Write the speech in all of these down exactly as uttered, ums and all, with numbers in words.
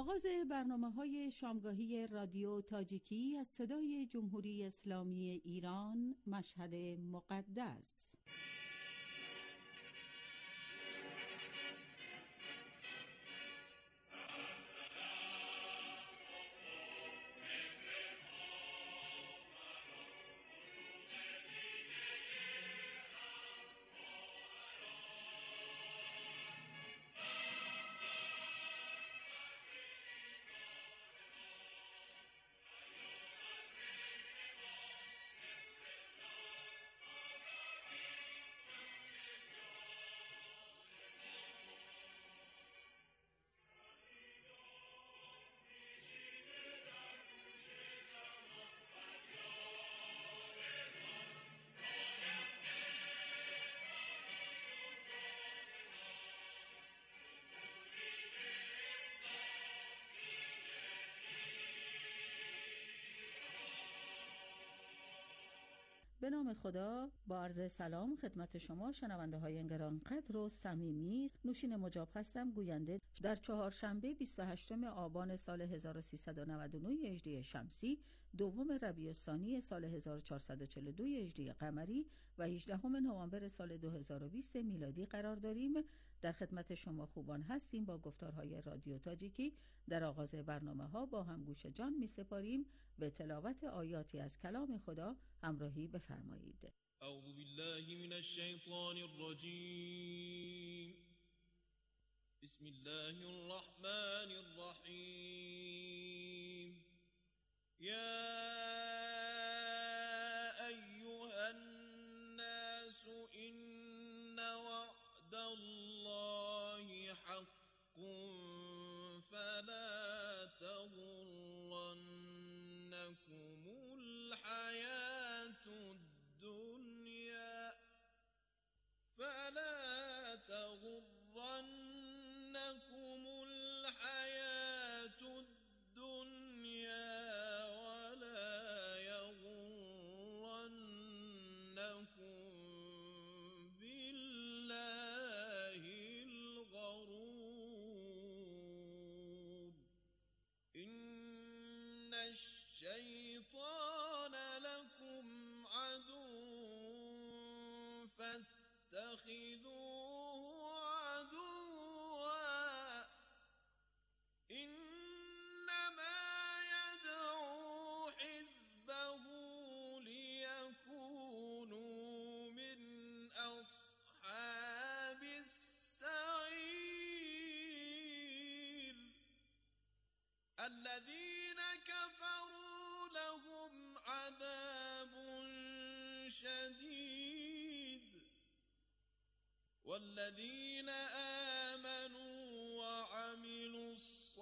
آغاز برنامه‌های شامگاهی رادیو تاجیکی از صدای جمهوری اسلامی ایران، مشهد مقدس. به نام خدا، با عرض سلام خدمت شما شنونده های گرانقدر و صمیمی. نوشین مجاب هستم، گوینده. در چهارشنبه بیست و هشتم آبان سال هزار و سیصد و نود و نه هجری شمسی، دوم ربیع الثانی سال هزار و چهارصد و چهل و دو هجری قمری و هجدهم نوامبر سال دو هزار و بیست میلادی قرار داریم. در خدمت شما خوبان هستیم. با گفتارهای رادیو تاجیکی در آغاز برنامه ها با هم گوش جان می سپاریم به تلاوت آیاتی از کلام خدا. همراهی بفرمایید. اعوذ بالله من الشیطان الرجیم. بسم الله الرحمن الرحیم. یا ایها الناس ان وعد الله حق فلا تغرنكم الحياة الدنيا فلا تغرنكم الحياة الدنيا ولا يغرنكم بالله الغرور. إن الشيطان لكم عدو فاتخذوه عدوا إنما يدعو حزبه ليكونوا من أصحاب السعير. الذين كفروا لهم عذاب شديد والذين آمنوا وعملوا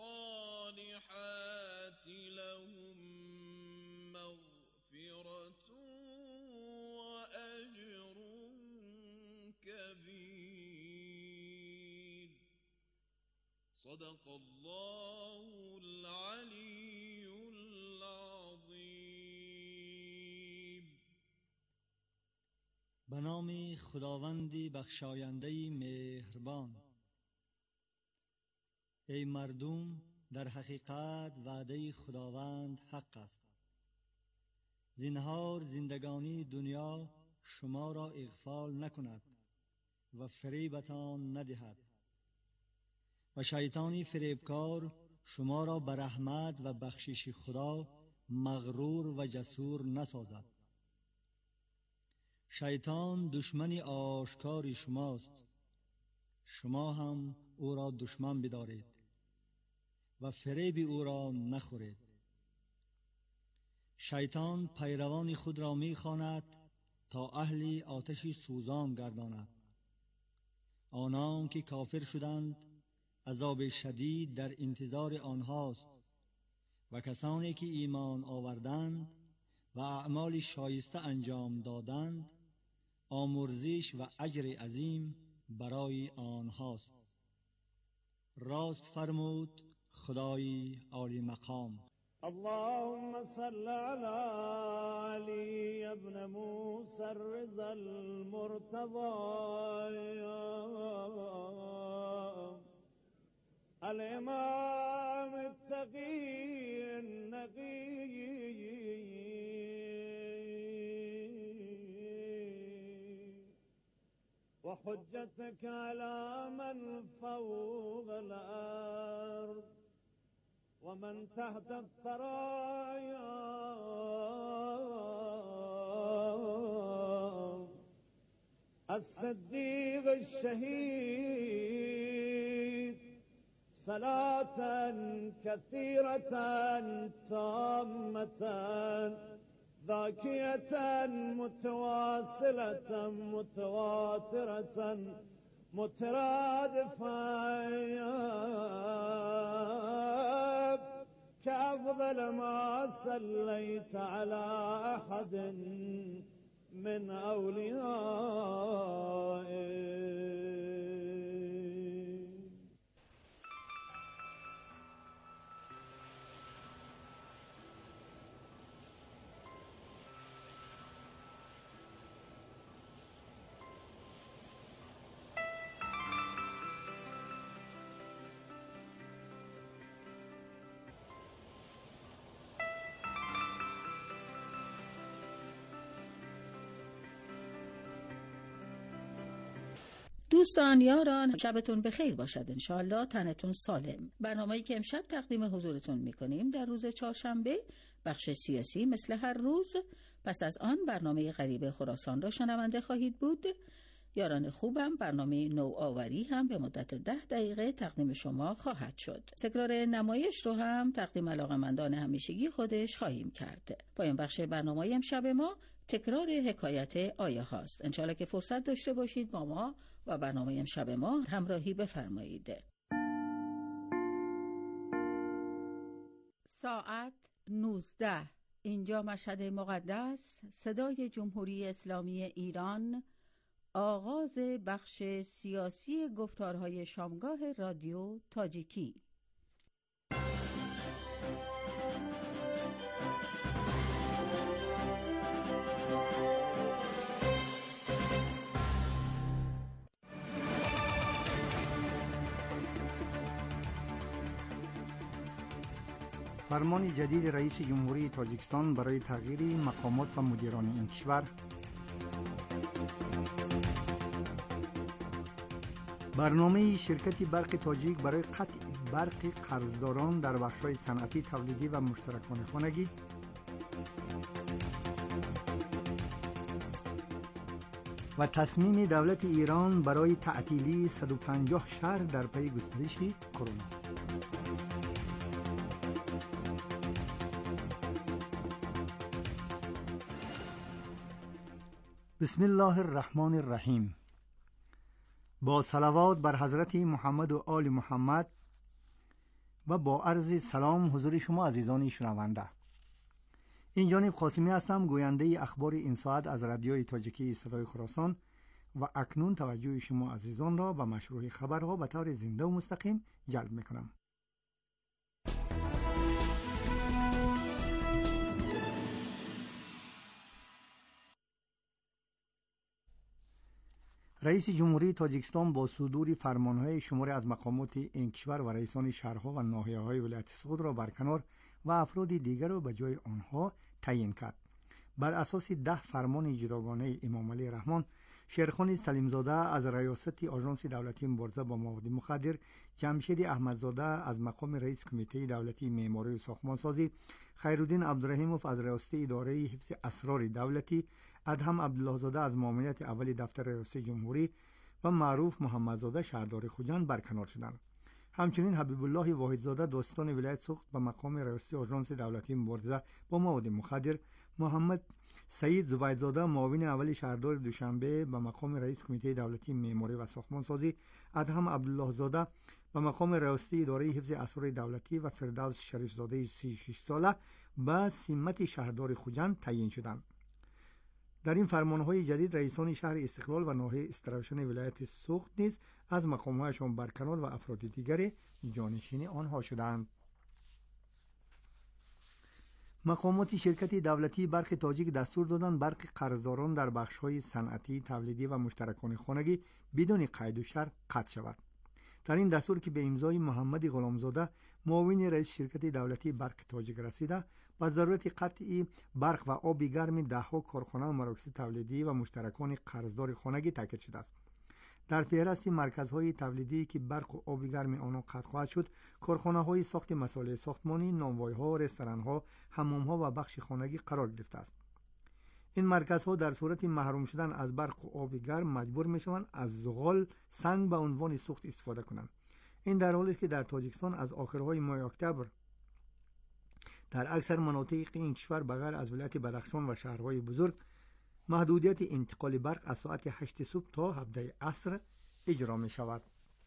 الصالحات لهم مغفرة وأجر كبير. صدق الله العلي العظیم. به نام خداوندی بخشاینده مهربان. ای مردم، در حقیقت وعده خداوند حق است. زنهار زندگانی دنیا شما را اغفال نکند و فریبتان ندهد و شیطانی فریبکار شما را به رحمت و بخشش خدا مغرور و جسور نسازد. شیطان دشمن آشکار شماست، شما هم او را دشمن بدارید و فریب او را نخورید. شیطان پیروان خود را می‌خواند تا اهل آتش سوزان گرداند. آنان که کافر شدند عذاب شدید در انتظار آنهاست و کسانی که ایمان آوردند و اعمال شایسته انجام دادند آمرزش و اجر عظیم برای آنهاست. راست فرمود خدای عالی مقام. اللهم صل على علي ابن موسى الرضا المرتضى الإمام التقي النقي وحجتك على من فوق الأرض ومن تحت الثرايا الصديق الشهيد صلاة كثيرة تامة ذاكية متواصلة متواترة مترادفة كأفضل ما صليت على أحد من أوليائك. دوستان یاران، شبتون بخیر باشد انشاءالله، تنتون سالم. برنامه‌ای که امشب تقدیم حضورتون میکنیم در روز چهارشنبه بخش سیاسی مثل هر روز. پس از آن برنامه غریب خراسان را شنونده خواهید بود. یاران خوبم، برنامه نوآوری هم به مدت ده دقیقه تقدیم شما خواهد شد. تکرار نمایش رو هم تقدیم علاقه‌مندان همیشگی خودش خواهیم کرد. پایان بخش برنامه امشب ما تکرار حکایت آیه هاست. انشاءالله که فرصت داشته باشید با ما و برنامه امشب ما همراهی بفرمایید. ساعت نوزده، اینجا مشهد مقدس، صدای جمهوری اسلامی ایران، آغاز بخش سیاسی گفتارهای شامگاه رادیو تاجیکی. فرمان جدید رئیس جمهوری تاجیکستان برای تغییر مقامات و مدیران این کشور. برنامه شرکت برق تاجیک برای قطع برق قرضداران در بخش‌های صنعتی، تولیدی و مشترکان خانگی. و تصمیم دولت ایران برای تعطیلی صد و پنجاه شهر در پی گسترش کرونا. بسم الله الرحمن الرحیم. با صلوات بر حضرت محمد و آل محمد و با عرض سلام حضور شما عزیزان شنونده. این جانب قاسمی هستم، گوینده اخبار این ساعت از رادیوی تاجیکی صدای خراسان و اکنون توجه شما عزیزان را به مشروع خبرها به طور زنده و مستقیم جلب میکنم. رئیس جمهوری تاجیکستان با صدور فرمانهای شماری از مقامات این کشور و رئیسان شهرها و ناحیه‌های ولایت سقوط را برکنار و افراد دیگر را به جای آنها تعیین کرد. بر اساس ده فرمان جداگانه امام علی رحمان، شیرخان سلیمزاده از ریاست آژانس دولتی مبارزه با مواد مخدر، جمشید احمدزاده از مقام رئیس کمیته دولتی معماری و ساختمانسازی، خیرالدین عبدالرحیموف از ریاست اداره حفظ اسرار دولتی، ادهم عبدالله زاده از معاونیت اول دفتر ریاست جمهوری و معروف محمدزاده شهردار خوجند برکنار شدند. همچنین حبیب الله واحدزاده داستان ولایت سوخت به مقام رئیس آژانس دولتی مبارزه با مواد مخدر، محمد سعید زبیدزاده معاون اول شهردار دوشنبه به مقام رئیس کمیته دولتی معماری و ساختمانسازی، ادهم عبدالله زاده به مقام رئیس اداره حفظ اسرار دولتی و فردوس شریف زاده سی و شش ساله به سمت شهردار خوجند تعیین شدند. در این فرمانهای جدید رئیسان شهر استقلال و ناحیه استراکشن ولایت سوخت نیز از مقامهایشان برکنار و افراد دیگر جانشین آنها شدند. مقامات شرکت دولتی برق تاجیک دستور دادند برق قرضداران در بخش‌های صنعتی، تولیدی و مشترکان خانگی بدون قید و شرط قطع شود. در این دستور که به امضای محمد غلامزاده معاون رئیس شرکت دولتی برق تاجیک رسیده، با ضرورت قطع برق و آب گرم دهها کارخانه و مراکز تولیدی و مشترکان قرضدار خانگی تاکید شده است. در فهرست مرکزهای تولیدی که برق و آب گرم آنها قطع خواهد شد، کارخانه‌های ساخت مسائل ساختمانی، نانوای‌ها، رستوران‌ها، حمام‌ها و بخش خانگی قرار گرفته است. این مرکزها در صورت محروم شدن از برق و آب گرم مجبور می‌شوند از زغال سنگ به عنوان سوخت استفاده کنند. این در حالی است که در تاجیکستان از آخرهای ماه اکتبر در اکثر مناطق این کشور بغیر از ولایت بدخشان و شهرهای بزرگ محدودیت انتقال برق از ساعت هشت صبح تا هفده عصر اجرا می شود.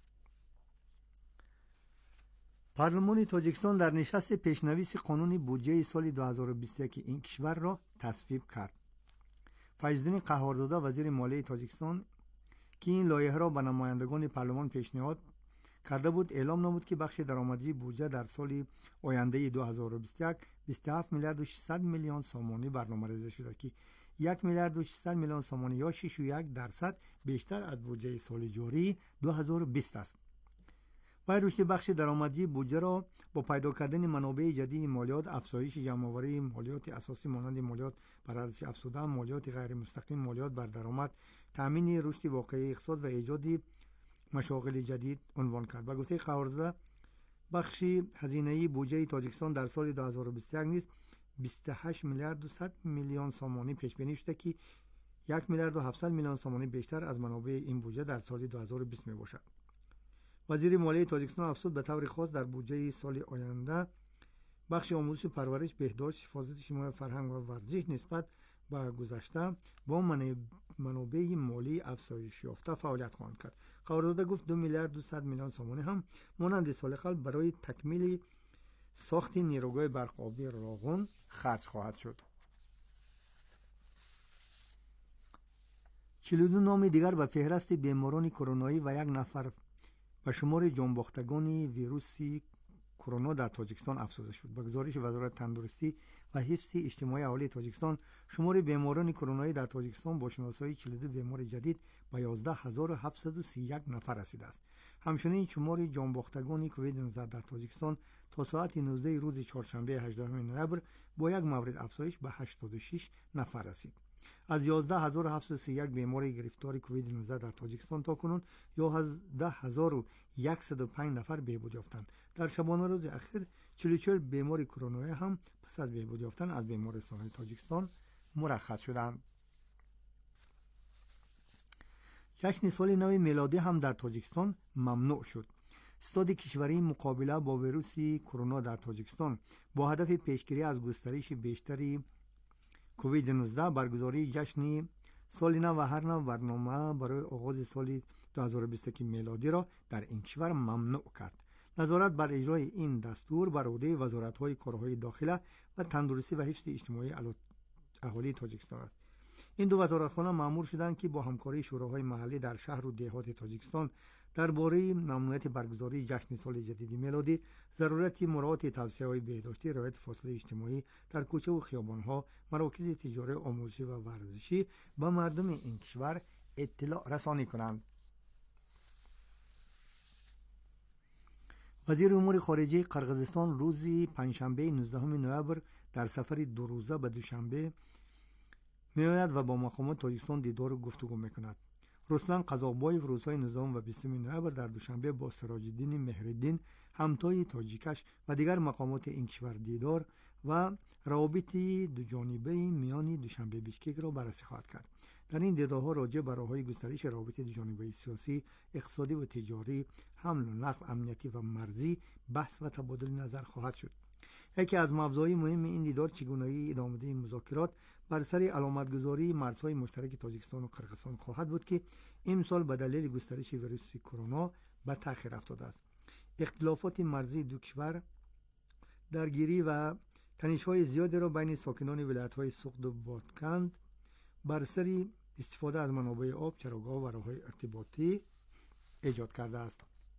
پارلمان تاجیکستان در نشست پیشنویس قانون بودجه سال دو هزار و بیست و یک این کشور را تصویب کرد. فیض‌الدین قهارزاده وزیر مالیه تاجیکستان که این لایحه را به نمایندگان پارلمان پیشنهاد کرده بود، اعلام نمود که بخش درآمدی بودجه در سال آینده دو هزار و بیست و یک بیست و هفت میلیارد و ششصد میلیون سامانی برنامه‌ریزی شده که یک میلیارد و ششصد میلیون سامانی یا شش و یک درصد بیشتر از بودجه سال جاری دو هزار و بیست است. و رشد بخش درآمدی بودجه را با پیدا کردن منابع جدید مالیات، افزایش جمع‌آوری مالیات اساسی مانند مالیات بر ارزش افزوده، مالیات غیر مستقیم، مالیات بر درآمد، تامین رشد واقعی اقتصاد و ایجاد مشاغل جدید عنوان کرد. به گفته قهارزاده، بخش هزینه بودجه تاجیکستان در سال دو هزار و بیست و یک نیز بیست و هشت میلیارد و صد میلیون سامانی پیش بینی شده که یک میلیارد و هفتصد میلیون سامانی بیشتر از منابع این بودجه در سال دو هزار و بیست می باشد. وزیر مالیه تاجیکستان افزود به طور خاص در بودجه سال آینده بخش آموزش و پرورش، بهداشت، حفاظت اجتماعی، فرهنگ و ورزش نسبت به گذشته با منابع مالی افزایش یافته فعالیت خواهند کرد. قهارزاده گفت دو میلیارد و صد میلیون سامانی هم مانند سال قبل برای تکمیل ساخت نیروگاه برق آبی راغون خرج خواهد شد. چهل و دو نام دیگر به فهرست بیماران کرونایی و یک نفر به شمار جانباختگان ویروس کرونا در تاجیکستان افزوده شد. به گزارش وزارت تندرستی و حفظ اجتماعی اهالی تاجیکستان، شمار بیماران کرونایی در تاجیکستان با شناسایی چهل و دو بیمار جدید به یازده هزار و هفتصد و سی و یک نفر رسیده است. همچنین شمار جانباختگان کووید نوزده در تاجیکستان تا ساعت نوزده روز چهارشنبه هجدهم نوامبر با یک مورد افزایش به هشتاد و شش نفر رسید. از یازده هزار و هفتصد و سی و یک بیمار گرفتار کووید نوزده در تاجیکستان تاکنون یازده هزار و صد و پنج نفر بهبود یافتند. در شبانه روز اخیر چهل و چهار بیمار کرونایی هم پس از بهبود یافتن از بیمارستان تاجیکستان مرخص شدند. جشن سال نو میلادی هم در تاجیکستان ممنوع شد. ستاد کشوری مقابله با ویروس کرونا در تاجیکستان با هدف پیشگیری از گسترش بیشتری کووید نوزده برگزاری جشن سال نو و هر نو برنامه برای آغاز سال دو هزار و بیست و یک میلادی را در این کشور ممنوع کرد. نظارت بر اجرای این دستور بر عهده وزارت‌های کارهای داخله و تندرستی و حفظ اجتماعی اهالی تاجیکستان است. این دو وزارتخانه مأمور شدند که با همکاری شوراهای محلی در شهر و دهات تاجیکستان درباره ممنوعیت برگزاری جشن سال جدید میلادی، ضرورت مراعات توصیه‌های بهداشتی، رعایت فاصله اجتماعی در کوچه و خیابان‌ها، مراکز تجاری، آموزشی و ورزشی به مردم این کشور اطلاع رسانی کنند. وزیر امور خارجه قرقیزستان روز پنجشنبه نوزدهم نوامبر در سفر دو روزه به دوشنبه می‌آید و با مقامات تاجیکستان دیدار و گفتگو می‌کند. رستم قزاقبایف روزهای نوزدهم و بیستم نوامبر در دوشنبه با سراج الدین مهرالدین همتای تاجیکش و دیگر مقامات این کشور دیدار و روابط دوجانبه میان دوشنبه بیشکک را بررسی خواهد کرد. در این دیدارها راجع به راه‌های گسترش روابط دوجانبه سیاسی، اقتصادی و تجاری، حمل و نقل، امنیتی و مرزی بحث و تبادل نظر خواهد شد. یکی از موضوعات مهم این دیدار چگونگی ادامه دهی مذاکرات بر سر علامتگذاری مرزهای مشترک تاجیکستان و قرقیزستان خواهد بود که امسال به دلیل گسترش ویروس کرونا به تأخیر افتاده است. اختلافات مرزی دو کشور درگیری و تنش‌های زیادی را بین ساکنان ولایت‌های سوخت و بادکند بر سر استفاده از منابع آب، چراگاه و راه‌های ارتباطی ایجاد کرده است.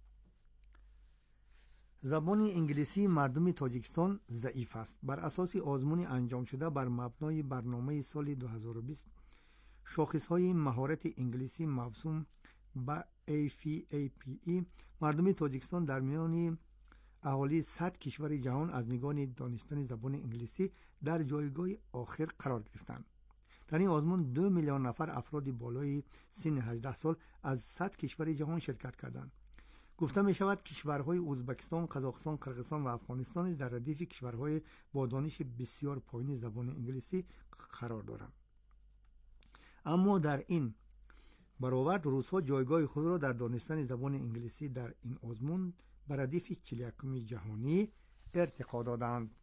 زبان انگلیسی مردم تاجیکستان ضعیف است. بر اساس آزمون انجام شده بر مبنای برنامه سال دو هزار و بیست، شاخص‌های مهارت انگلیسی موسوم با ای فی ای پی ای مردم تاجیکستان در میان اهالی صد کشور جهان از نگاه دانستن زبان انگلیسی در جایگاه آخر قرار گرفتند. در این آزمون دو میلیون نفر افراد بالای سن هجده سال از صد کشور جهان شرکت کردند. گفته می شود کشورهای ازبکستان، قزاقستان، قرقیزستان و افغانستان در ردیف کشورهای با دانش بسیار پایین زبان انگلیسی قرار دارند. اما در این برابر روس‌ها جایگاه خود را در دانستن زبان انگلیسی در این آزمون بر ردیف چهل و یکم جهانی ارتقا دادند.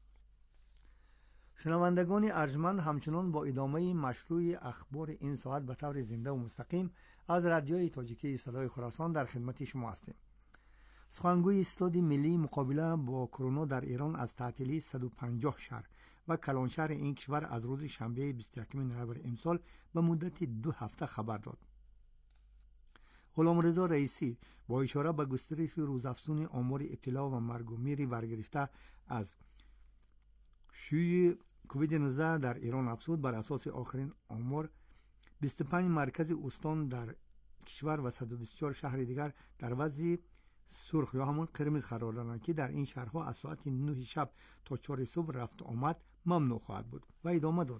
شنوندگان ارجمند، همچنان با ادامه مشروع اخبار این ساعت به طور زنده و مستقیم از رادیوی تاجیکی صدای خراسان در خدمت شما هستیم. سخنگوی استاد ملی مقابله با کرونا در ایران از تعطیلی صد و پنجاه شهر و کلانشهر این کشور از روز شنبه بیست و یکم نوامبر امسال به مدت دو هفته خبر داد. غلامرضا رئیسی با اشاره به گسترش روزافزون آمار ابتلا و مرگ و میر برگرفته از شیوع کووید نوزده در ایران افزود بر اساس آخرین آمار بیست و پنج مرکز استان در کشور و صد و بیست و چهار شهر دیگر در وضع سرخ یا همون قرمز قرار دارند که در این شهرها از ساعت نه شب تا چهار صبح رفت آمد ممنوع خواهد بود. و ادامه داد: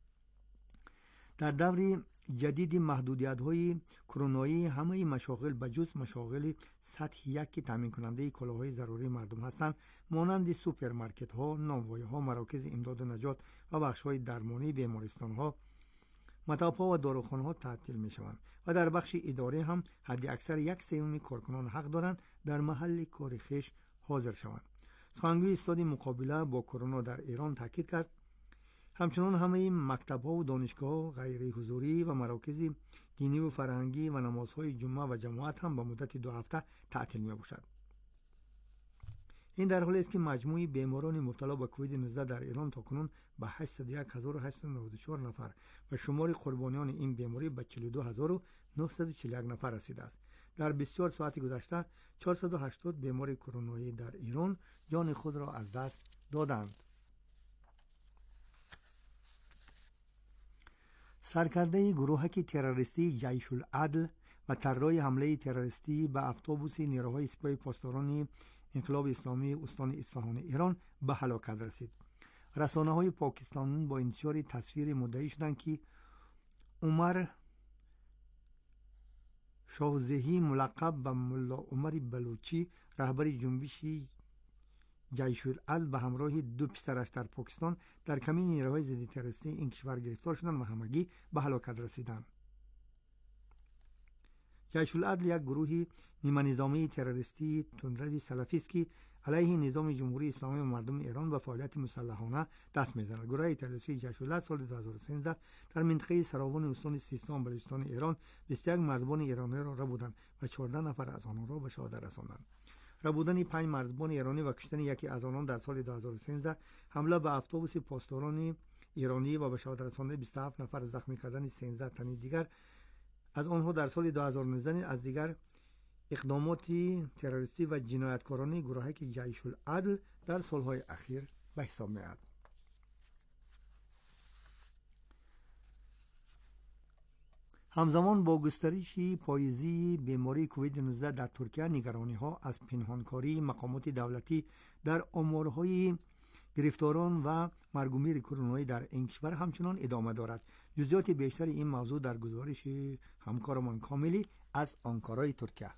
در دور جدید محدودیت‌های کرونایی همه مشاغل بجز مشاغل سطح یک که تامین کننده کالاهای ضروری مردم هستند مانند سوپرمارکت‌ها، نانوایی‌ها، مراکز امداد و نجات و بخش‌های درمانی، بیمارستان‌ها، مطب‌ها و داروخانه‌ها تعطیل می‌شوند و در بخش اداره هم حد اکثر یک سوم کارکنان حق دارند در محل کار خویش حاضر شوند. سخنگوی استاد مقابله با کرونا در ایران تاکید کرد همچنان همه مکتب‌ها و دانشگاه‌ها غیر حضوری و مراکز دینی و فرهنگی و نمازهای جمعه و جماعت هم به مدت دو هفته تعطیل می‌باشد. این در حالی است که مجموع بیماران مبتلا به کووید نوزده در ایران تاکنون به هشتصد و یک هزار و هشتصد و نود و چهار نفر و شمار قربانیان این بیماری به چهل و دو هزار و نهصد و چهل و یک نفر رسیده است. در بیست و چهار ساعت گذشته چهارصد و هشتاد بیمار کرونایی در ایران جان خود را از دست دادند. سرکرده گروهک تروریستی جیش العدل و طراح حمله تروریستی به اتوبوس نیروهای سپاه پاسداران انقلاب اسلامی استان اصفهان ایران به هلاکت رسید. رسانه‌های پاکستان با انتشار تصویر مدعی شدند که عمر شاهزهی ملقب به ملا عمر بلوچی رهبر جنبش جیش العدل به همراه دو پسرش در پاکستان در کمین نیروهای ضد تروریستی این کشور گرفتار شدند و همگی به هلاکت رسیدند. جیش العدل یک گروه نیمه نظامی تروریستی تندروی سلفی است که علیه نظام جمهوری اسلامی و مردم ایران و فعالیت مسلحانه دست می‌زند. گروه تروریستی جیش العدل سال دو هزار و سیزده در منطقه سراوان استان سیستان بلوچستان ایران بیست و یک مردبان ایرانی را ربودند و چهارده نفر از آنها را به شهادت رساندند. ربودن پنج مردبان ایرانی و کشتن یکی از آنان در سال دو هزار و سیزده، حمله به اتوبوس پاسداران ایرانی و به شهادت رساندن بیست و هفت نفر، زخمی کردن سیزده تن دیگر از آنها در سال دو هزار و نوزده از دیگر اقدامات تروریستی و جنایتکارانه گروهک جیش العدل در سالهای اخیر به حساب می‌آید. همزمان با گسترش پاییزی بیماری کووید نوزده در ترکیه، نگرانی‌ها از پنهانکاری مقامات دولتی در آمارهای گرفتاران و مرگ و میر کرونایی در این کشور همچنان ادامه دارد. جزئیات بیشتر این موضوع در گزارش همکارمان کاملی از آنکارای ترکیه.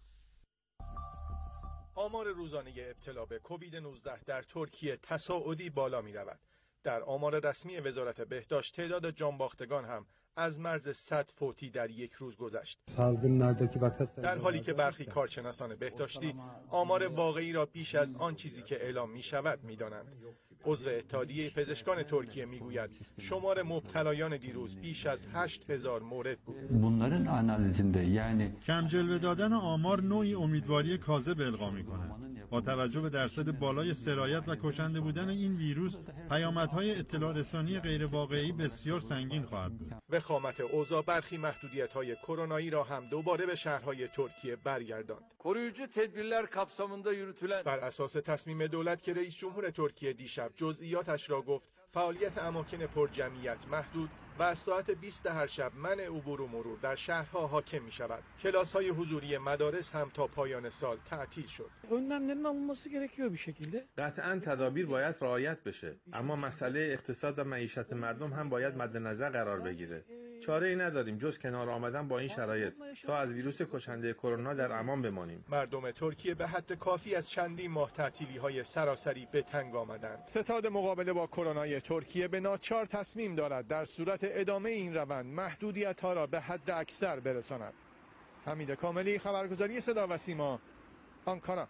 آمار روزانه ابتلا به کووید نوزده در ترکیه تصاعدی بالا می رود. در آمار رسمی وزارت بهداشت تعداد جانباختگان هم از مرز صد فوتی در یک روز گذشت. در حالی که برخی کارشناسان بهداشتی آمار واقعی را بیش از آن چیزی که اعلام می شود می دانند. عضو اتحادیه پزشکان ترکیه میگوید شمار مبتلایان دیروز بیش از هشت هزار مورد بود. Bunların analizinde yani کم جلوه دادن آمار نوعی امیدواری کاذب القا می‌کند. با توجه به درصد بالای سرایت و کشنده بودن این ویروس، پیامدهای اطلاع رسانی غیر واقعی بسیار سنگین خواهد بود. وخامت اوضاع برخی محدودیت‌های کرونایی را هم دوباره به شهرهای ترکیه برگرداند. koruyucu tedbirler kapsamında yürütülen بر اساس تصمیم دولت که رئیس جمهور ترکیه دیشب جزئیاتش را گفت، فعالیت اماکن پرجمعیت محدود و از ساعت بیست هر شب منع عبور و مرور در شهرها حاکم می شود. کلاس های حضوری مدارس هم تا پایان سال تعطیل شد. önlemlerin alınması gerekiyor bir şekilde. قطعاً تدابیر باید رعایت بشه، اما مسئله اقتصاد و معیشت مردم هم باید مد نظر قرار بگیره. چاره ای نداریم جز کنار آمدن با این شرایط تا از ویروس کشنده کرونا در امان بمانیم. مردم ترکیه به حد کافی از چندین ماه تعطیلی‌های سراسری به تنگ آمدند. ستاد مقابله با کرونا ترکیه به ناچار تصمیم دارد در صورت ادامه این روند محدودیت‌ها را به حد اکثر برساند. حمید کاملی، خبرگزاری صدا و سیما، آنکارا.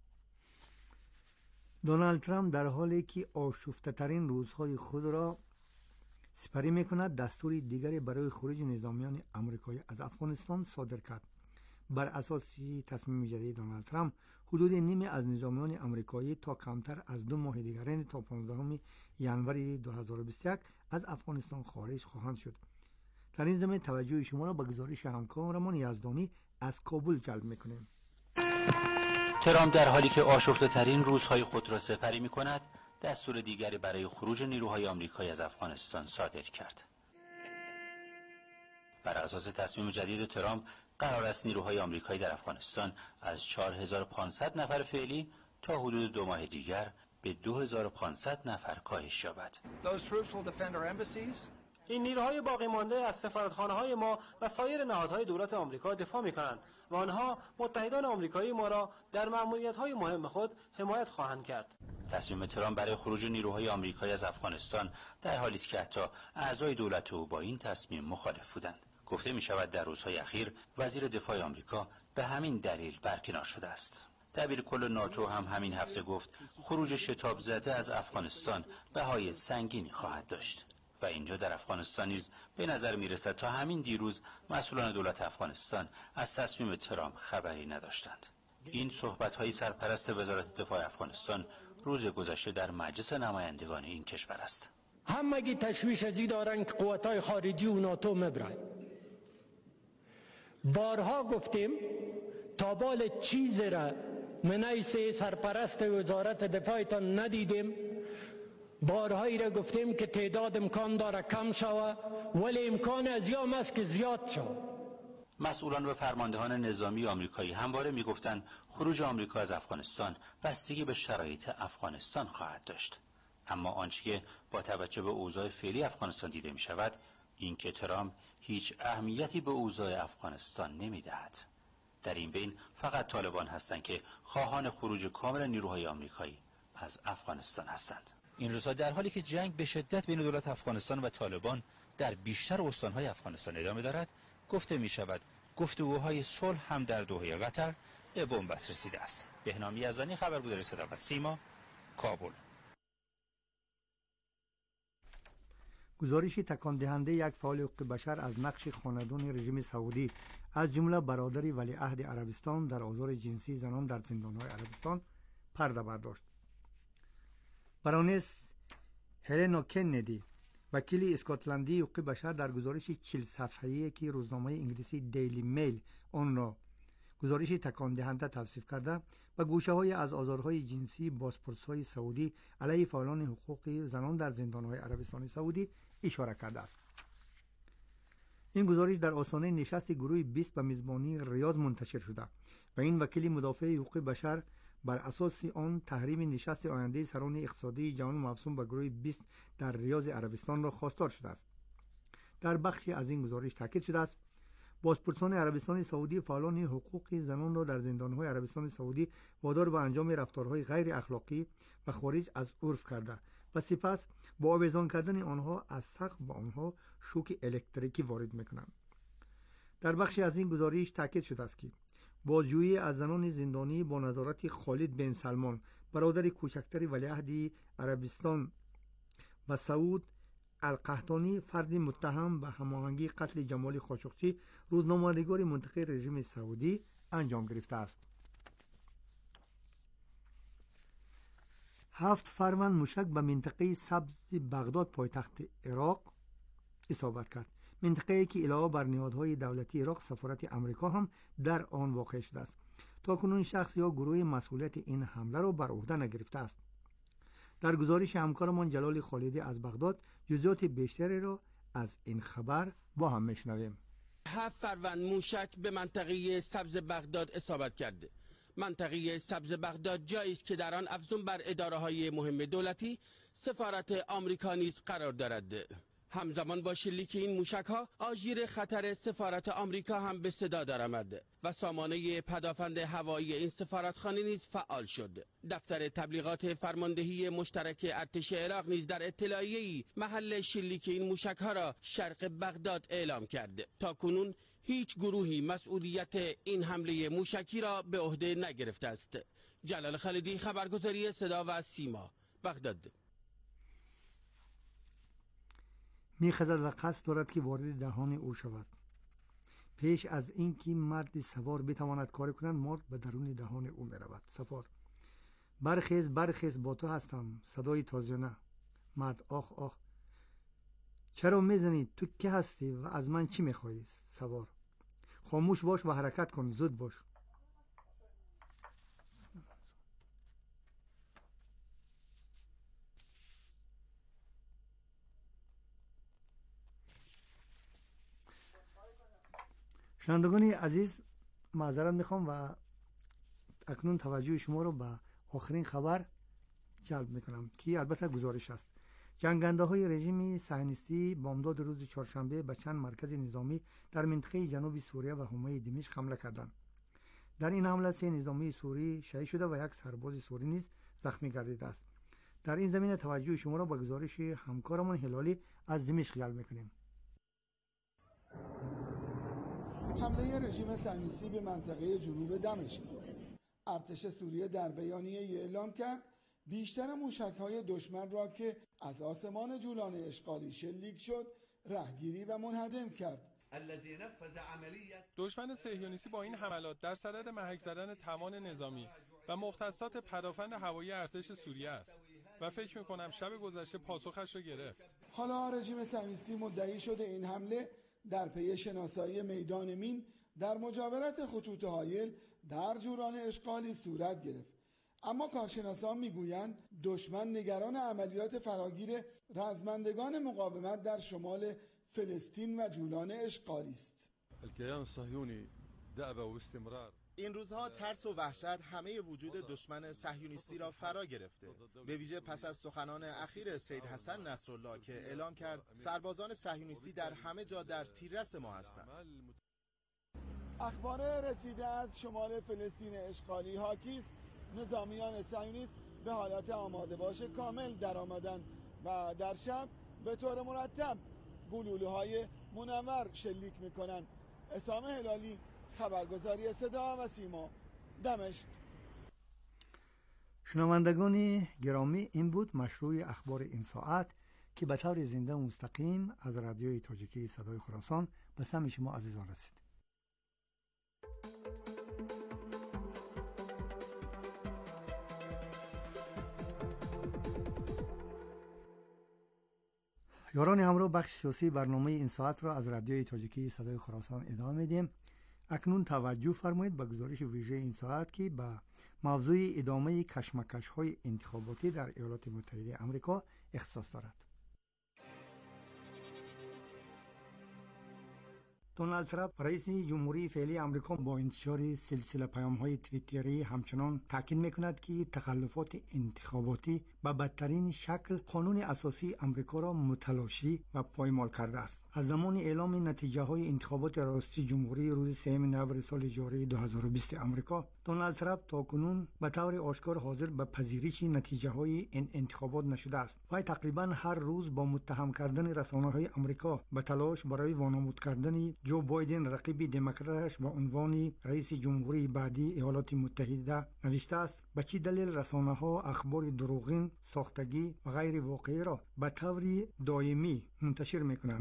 دونالد ترامپ در حالی که آشفته‌ترین روزهای خود را سپری می‌کند، دستوری دیگری برای خروج نظامیان آمریکایی از افغانستان صادر کرد. بر اساس تصمیم جدید دونالد ترامپ، حدود نیمی از نظامیان آمریکایی تا کمتر از دو ماه دیگر تا پانزدهم ژانویه دو هزار و بیست و یک از افغانستان خارج خواهند شد. در این زمینه توجه شما را به گزارش همکارمان یزدانی از کابل جلب می‌کنیم. ترامپ در حالی که آشفته‌ترین روزهای خود را سپری می‌کند، دستور دیگری برای خروج نیروهای آمریکایی از افغانستان صادر کرد. بر اساس تصمیم جدید ترامپ، قرار است نیروهای آمریکایی در افغانستان از چهار هزار و پانصد نفر فعلی تا حدود دو ماه دیگر به دو هزار و پانصد نفر کاهش یابد. این نیروهای باقی مانده از سفارتخانه‌های ما و سایر نهادهای دولت آمریکا دفاع می‌کنند و آنها متحدان آمریکایی ما را در مأموریت‌های مهم خود حمایت خواهند کرد. تصمیم ترامپ برای خروج نیروهای آمریکایی از افغانستان در حالی است که حتی اعضای دولت او با این تصمیم مخالف بودند. گفته می شود در روزهای اخیر وزیر دفاع آمریکا به همین دلیل برکنار شده است. دبیرکل ناتو هم همین هفته گفت خروج شتاب زده از افغانستان بهای سنگینی خواهد داشت و اینجا در افغانستان نیز به نظر می رسد تا همین دیروز مسئولان دولت افغانستان از تصمیم ترامپ خبری نداشتند. این صحبت‌های سرپرست وزارت دفاع افغانستان روز گذشته در مجلس نمایندگان این کشور است. همگی تشویش ازی دارن که قوت‌های خارجی و ناتو مبرن. بارها گفتیم تا بال چیز را منیس سرپرست وزارت دفاعتان ندیدیم. بارهایی را گفتیم که تعداد امکان داره کم شوه ولی امکان از یام است که زیاد شوه. مسئولان و فرماندهان نظامی آمریکایی همواره میگفتند خروج آمریکا از افغانستان بستگی به شرایط افغانستان خواهد داشت. اما آنچه که با توجه به اوضاع فعلی افغانستان دیده می شود این که ترامپ هیچ اهمیتی به اوضاع افغانستان نمی دهد. در این بین فقط طالبان هستند که خواهان خروج کامل نیروهای آمریکایی از افغانستان هستند. این روزها در حالی که جنگ به شدت بین دولت افغانستان و طالبان در بیشتر استانهای افغانستان ادامه دارد، گفته می شود گفتگوهای صلح هم در دوحه قطر به بنبست رسیده است. بهنام یزدانی، خبرگزاری صدا و سیما، کابل. گزارش تکان دهنده یک فعال حقوق بشر از نقش خاندان رژیم سعودی از جمله برادر ولیعهد عربستان در آزار جنسی زنان در زندان‌های عربستان پرده برداشت. برانس هلنا کندی، وکیل اسکاتلندی حقوق بشر، در گزارش چهل صفحه‌ای که روزنامه انگلیسی دیلی میل آن را گزارش تکان دهنده توصیف کرده، و گوشه‌های از آزارهای جنسی بازپرس‌های سعودی علیه فعالان حقوق زنان در زندان‌های عربستان سعودی اشاره کرده است. این گزارش در آستانه نشست گروه بیست به میزبانی ریاض منتشر شده و این وکیل مدافع حقوق بشر بر اساس آن تحریم نشست آینده سران اقتصادی جهان مفصول به گروه بیست در ریاض عربستان را خواستار شده است. در بخشی از این گزارش تاکید شده است بازپرسان عربستان سعودی فعالان حقوق زنان را در زندان‌های عربستان سعودی وادار به انجام رفتارهای غیر اخلاقی و خارج از عرف کرده و سپس با آویزان کردن آنها از سقف به آنها شوک الکتریکی وارد می‌کنند. در بخشی از این گزارش تاکید شده است که بازجویی از زنان زندانی با نظارت خالد بن سلمان، برادر کوچکتر ولیعهد عربستان، و سعود القحطانی، فرد متهم به هماهنگی قتل جمال خاشقچی، روزنامه‌نگار منطقه رژیم سعودی، انجام گرفته است. هفت فروند موشک به منطقه سبز بغداد پایتخت عراق اصابت کرد. منطقه‌ای که علاوه بر نهادهای دولتی عراق سفارت آمریکا هم در آن واقع شده است. تاکنون شخص یا گروه مسئولیت این حمله را بر عهده نگرفته است. در گزارش همکارمان جلال خالدی از بغداد جزئیات بیشتری را از این خبر با هم میشنویم. هفت فروند موشک به منطقه سبز بغداد اصابت کرده. منطقه سبز بغداد جایی است که در آن افزون بر اداره‌های مهم دولتی سفارت آمریکا نیز قرار دارد. همزمان با شلیک این موشک‌ها آژیر خطر سفارت آمریکا هم به صدا درآمد و سامانه پدافند هوایی این سفارتخانه نیز فعال شد. دفتر تبلیغات فرماندهی مشترک ارتش عراق نیز در اطلاعیه‌ای محل شلیک این موشک‌ها را شرق بغداد اعلام کرد. تاکنون هیچ گروهی مسئولیت این حمله موشکی را به عهده نگرفته است. جلال خالدی، خبرگزاری صدا و سیما، بغداد. می‌خواهد و قصد دارد که وارد دهان او شود. پیش از اینکه مرد سوار بتواند کار کند، مرد به درون دهان او می‌رود. سوار: برخیز برخیز، با تو هستم. صدای تازیانه. مرد: آخ آخ، چرا میزنی؟ تو کی هستی و از من چی میخوایی؟ سوار: خاموش باش و حرکت کن، زود باش. شنوندگان عزیز، معذرت میخوام و اکنون توجه شما رو به آخرین خبر جلب میکنم که البته گزارش است. جنگنده های رژیم صهیونیستی بامداد روز چهارشنبه به چند مرکز نظامی در منطقه جنوب سوریه و حومه دمشق حمله کردند. در این حمله سه نظامی سوری شهید شده و یک سرباز سوری نیز زخمی گردیده است. در این زمینه توجه شما را به گزارش همکارمون هلالی از دمشق جلب میکنیم. حمله رژیم صهیونیستی به منطقه جنوب دمشق. ارتش سوریه در بیانیه اعلام کرد بیشتر موشک‌های دشمن را که از آسمان جولان اشغالی شلیک شد رهگیری و منهدم کرد. دشمن صهیونیستی با این حملات در صدد محک زدن توان نظامی و مختصات پدافند هوایی ارتش سوریه است و فکر می‌کنم شب گذشته پاسخش را گرفت. حالا رژیم صهیونیستی مدعی شده این حمله در پی شناسایی میدان مین در مجاورت خطوط حایل در جولان اشغالی صورت گرفت. اما کارشناسان میگویند دشمن نگران عملیات فراگیر رزمندگان مقاومت در شمال فلسطین و جولان اشغالی است. الكيان الصهيوني دأب واستمرار. این روزها ترس و وحشت همه وجود دشمن صهیونیستی را فرا گرفته، به ویژه پس از سخنان اخیر سید حسن نصرالله که اعلام کرد سربازان صهیونیستی در همه جا در تیررس ما هستند. اخبار رسیده از شمال فلسطین اشغالی حاکی است نظامیان صهیونیست به حالت آماده باش کامل در آمدن و در شب به طور مرتب گلوله‌های منور شلیک می‌کنند. اسام هلالی، خبرگزاری صدا و سیما، دمشق. شنوندگان گرامی، این بود مشروع اخبار این ساعت که به طور زنده و مستقیم از رادیوی تاجیکی صدای خراسان به سمع شما عزیزان رسید. یاران همراه، بخش سیاسی برنامه این ساعت را از رادیوی تاجیکی صدای خراسان ادامه میدیم. اکنون توجه فرمایید به گزارش ویژه این ساعت که به موضوع ادامه کشمکش‌های انتخاباتی در ایالات متحده آمریکا اختصاص دارد. دونالد ترامپ رئیس جمهوری فعلی آمریکا با انتشار سلسله پیام‌های توییتری همچنان تاکید می‌کند که تخلفات انتخاباتی به بدترین شکل قانون اساسی آمریکا را متلاشی و پایمال کرده است. از زمان اعلام نتیجه‌های انتخابات ریاستی جمهوری روز سوم نوامبر سال جاری دو هزار و بیست آمریکا، دونالد ترامپ تاکنون به طور آشکار حاضر به پذیرش نتیجه‌های این انتخابات نشده است. و تقریباً هر روز با متهم کردن رسانه‌های آمریکا به تلاش برای وانمود کردن جو بایدن رقیب دموکراتش به عنوان رئیس جمهوری بعدی ایالات متحده نوشته است به چه دلیل رسانه‌ها اخبار دروغین، ساختگی و غیر واقعی را به طور دائمی منتشر می‌کنند و چنین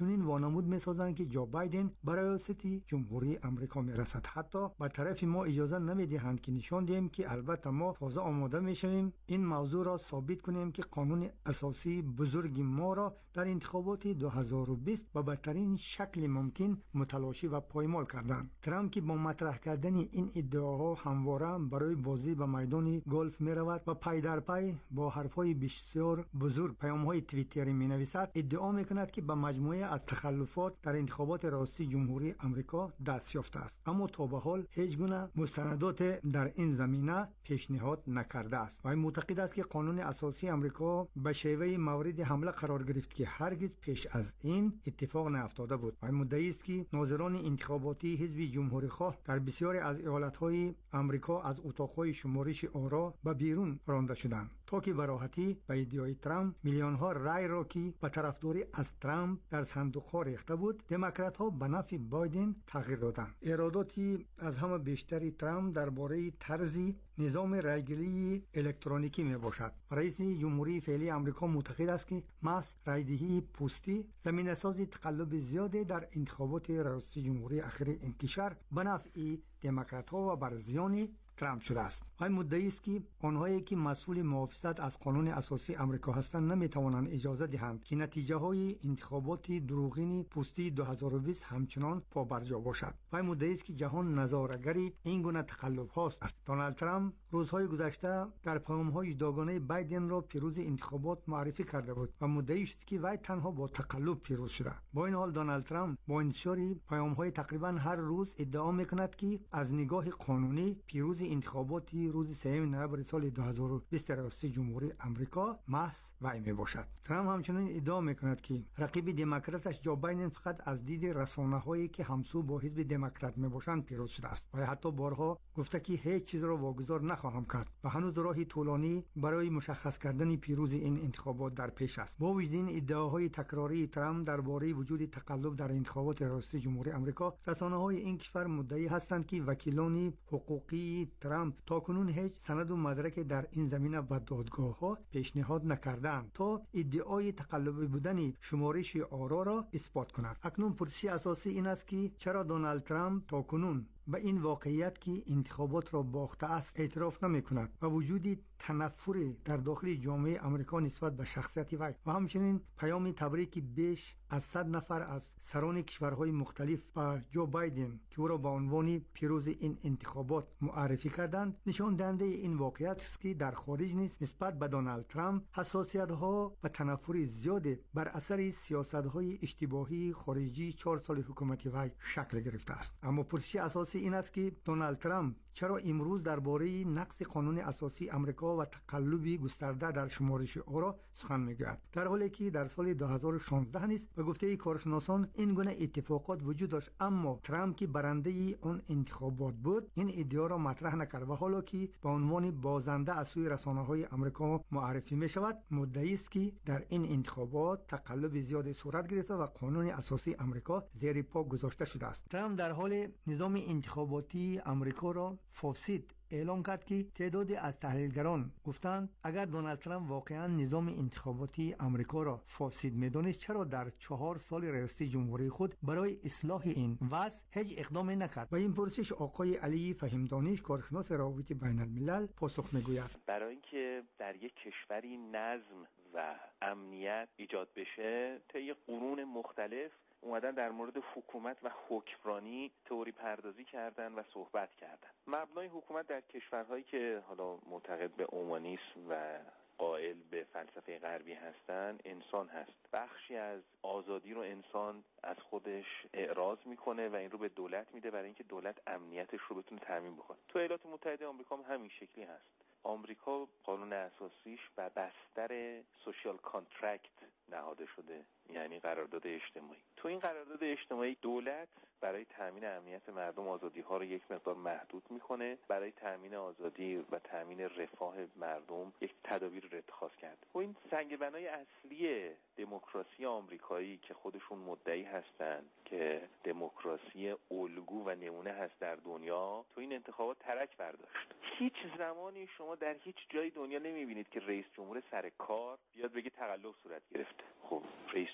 همچنین وانمود می‌سازند که جو بایدن برای ریاست جمهوری آمریکا میرسد. حتی به طرف ما اجازه نمیدهند که نشان دهیم که البته ما تازه آماده میشویم این موضوع را ثابت کنیم که قانون اساسی بزرگ ما را در انتخابات دو هزار و بیست به بدترین شکل ممکن متلاشی و پایمال کردند. ترامپ که با مطرح کردن این ادعاها همواره برای بازی به میدان گلف میرود و پای در پای با حرفهای بسیار بزرگ پیام‌های توییتری مینویسد، ادعا میکند که به مجموعه از تخلفات در انتخابات ریاست جمهوری آمریکا دست یافته است، اما تا به حال هیچ گونه مستندات در این زمینه پیشنهاد نکرده است. و معتقد است که قانون اساسی آمریکا به شیوه مورد حمله قرار گرفت که هرگز پیش از این اتفاق نیفتاده بود. و مدعی است که ناظران انتخاباتی حزب جمهوری خواه در بسیاری از ایالت‌های آمریکا از اتاق‌های شمارش آرا به بیرون رانده شدند تا که به راحتی به ادعای ترامپ میلیون‌ها رای را که به طرفداری از ترامپ در صندوق‌ها ریخته بود، دموکرات‌ها به نفع بایدن تغییر دادند. اراداتی از همه بیشتری ترامپ درباره طرز نظام رایگیری الکترونیکی می باشد. رئیس جمهوری فعلی آمریکا معتقد است که محض رایدهی پستی زمینه‌ساز تقلب زیاده در انتخابات ریاست جمهوری اخیر این کشور به نفع دموکرات‌ها و بر زیان ترامپ شده است. این مدعی است که آنهایی که مسئول محافظت از قانون اساسی آمریکا هستند نمیتوانند اجازه دهند که نتیجه های انتخابات دروغین پستی دو هزار و بیست همچنان پابرجا باشد. این مدعی است که جهان نظاره‌گری این گونه تقلب هاست. دونالد ترامپ روزهای گذشته در پیام‌های جداگانه بایدن را پیروز انتخابات معرفی کرده بود و مدعی است که وی تنها با تقلب پیروز شده. با این حال دونالد ترامپ با انتشار پیام‌های تقریبا هر روز ادعا می‌کند که از نگاه قانونی پیروز انتخابات روز سوم نوامبر سال دو هزار و بیست ریاست جمهوری آمریکا محض وی می باشد. ترامپ همچنین ادعا میکند که رقیب دموکراتش جو بایدن فقط از دید رسانه‌هایی که همسو با حزب دموکرات می باشند پیروز شده است و حتی بارها گفته که هیچ چیز را واگذار نخواهم کرد و هنوز راهی طولانی برای مشخص کردن پیروز این انتخابات در پیش است. با وجود این ادعاهای تکراری ترامپ درباره وجود تقلب در انتخابات ریاست جمهوری آمریکا، رسانه‌های این کشور مدعی هستند که وکیلان حقوقی ترامپ تاکنون هیچ سند و مدرک در این زمینه به دادگاه‌ها پیشنهاد نکردند تا ادعای تقلبی بودن شمارش آرا را اثبات کند. اکنون پرسش اساسی این است که چرا دونالد ترامپ تاکنون به این واقعیت که انتخابات را باخته است اعتراف نمی کند و وجودی تنفر در داخل جامعه آمریکا نسبت به شخصیت وی و همچنین پیام تبریک بیش از صد نفر از سران کشورهای مختلف به جو بایدن که او را به عنوان پیروز این انتخابات معرفی کردند نشان دهنده این واقعیت است که در خارج نیز نسبت به دونالد ترامپ حساسیت ها و تنفر زیاد بر اثر سیاست های اشتباهی خارجی چهار سال حکومت وی شکل گرفته است. اما پرسش اساسی این است که دونالد ترامپ چرا امروز درباره نقض قانون اساسی آمریکا و تقلبی گسترده در شمارش آرا سخن میگوید، در حالی که در سال دو هزار و شانزده نیز به گفته کارشناسان این گونه اتفاقات وجود داشت، اما ترامپ که برنده آن انتخابات بود این ادعا را مطرح نکرد و حالا که به عنوان بازنده از سوی رسانه‌های آمریکا معرفی می شود، مدعی است که در این انتخابات تقلب زیاد صورت گرفته و قانون اساسی آمریکا زیر پا گذاشته شده است. ترامپ در حال نظام انتخاباتی آمریکا را فاسد اعلام کرد که تعدادی از تحلیلگران گفتند اگر دونالد ترامپ واقعا نظام انتخاباتی آمریکا را فاسد می‌دانست چرا در چهار سال ریاست جمهوری خود برای اصلاح این وضع هیچ اقدامی نکرد؟ و این پرسش آقای علی فهیم‌دانش کارشناس روابط بین الملل پاسخ می‌گوید. برای اینکه در یک کشوری نظم و امنیت ایجاد بشه طی قرون مختلف اومدن در مورد حکومت و حکمرانی تئوری پردازی کردن و صحبت کردن. مبنای حکومت در کشورهایی که حالا معتقد به اومانیسم و قائل به فلسفه غربی هستن انسان هست. بخشی از آزادی رو انسان از خودش اعراض میکنه و این رو به دولت میده برای اینکه دولت امنیتش رو بتونه تامین بکنه. تو ایالات متحده آمریکا هم همین شکلی هست. آمریکا قانون اساسیش بر بستر سوشیال کانترکت نهاده شده، یعنی قرارداد اجتماعی. تو این قرارداد اجتماعی دولت برای تامین امنیت مردم آزادی ها رو یک مقدار محدود میکنه، برای تامین آزادی و تامین رفاه مردم یک تدابیر رو اتخاذ کرد. و این سنگ بنای اصلی دموکراسی آمریکایی که خودشون مدعی هستن که دموکراسی الگو و نمونه هست در دنیا، تو این انتخابات ترک برداشت. هیچ زمانی شما در هیچ جای دنیا نمیبینید که رئیس جمهور سر کار بیاد بگه تقلب صورت گرفته. خب رئیس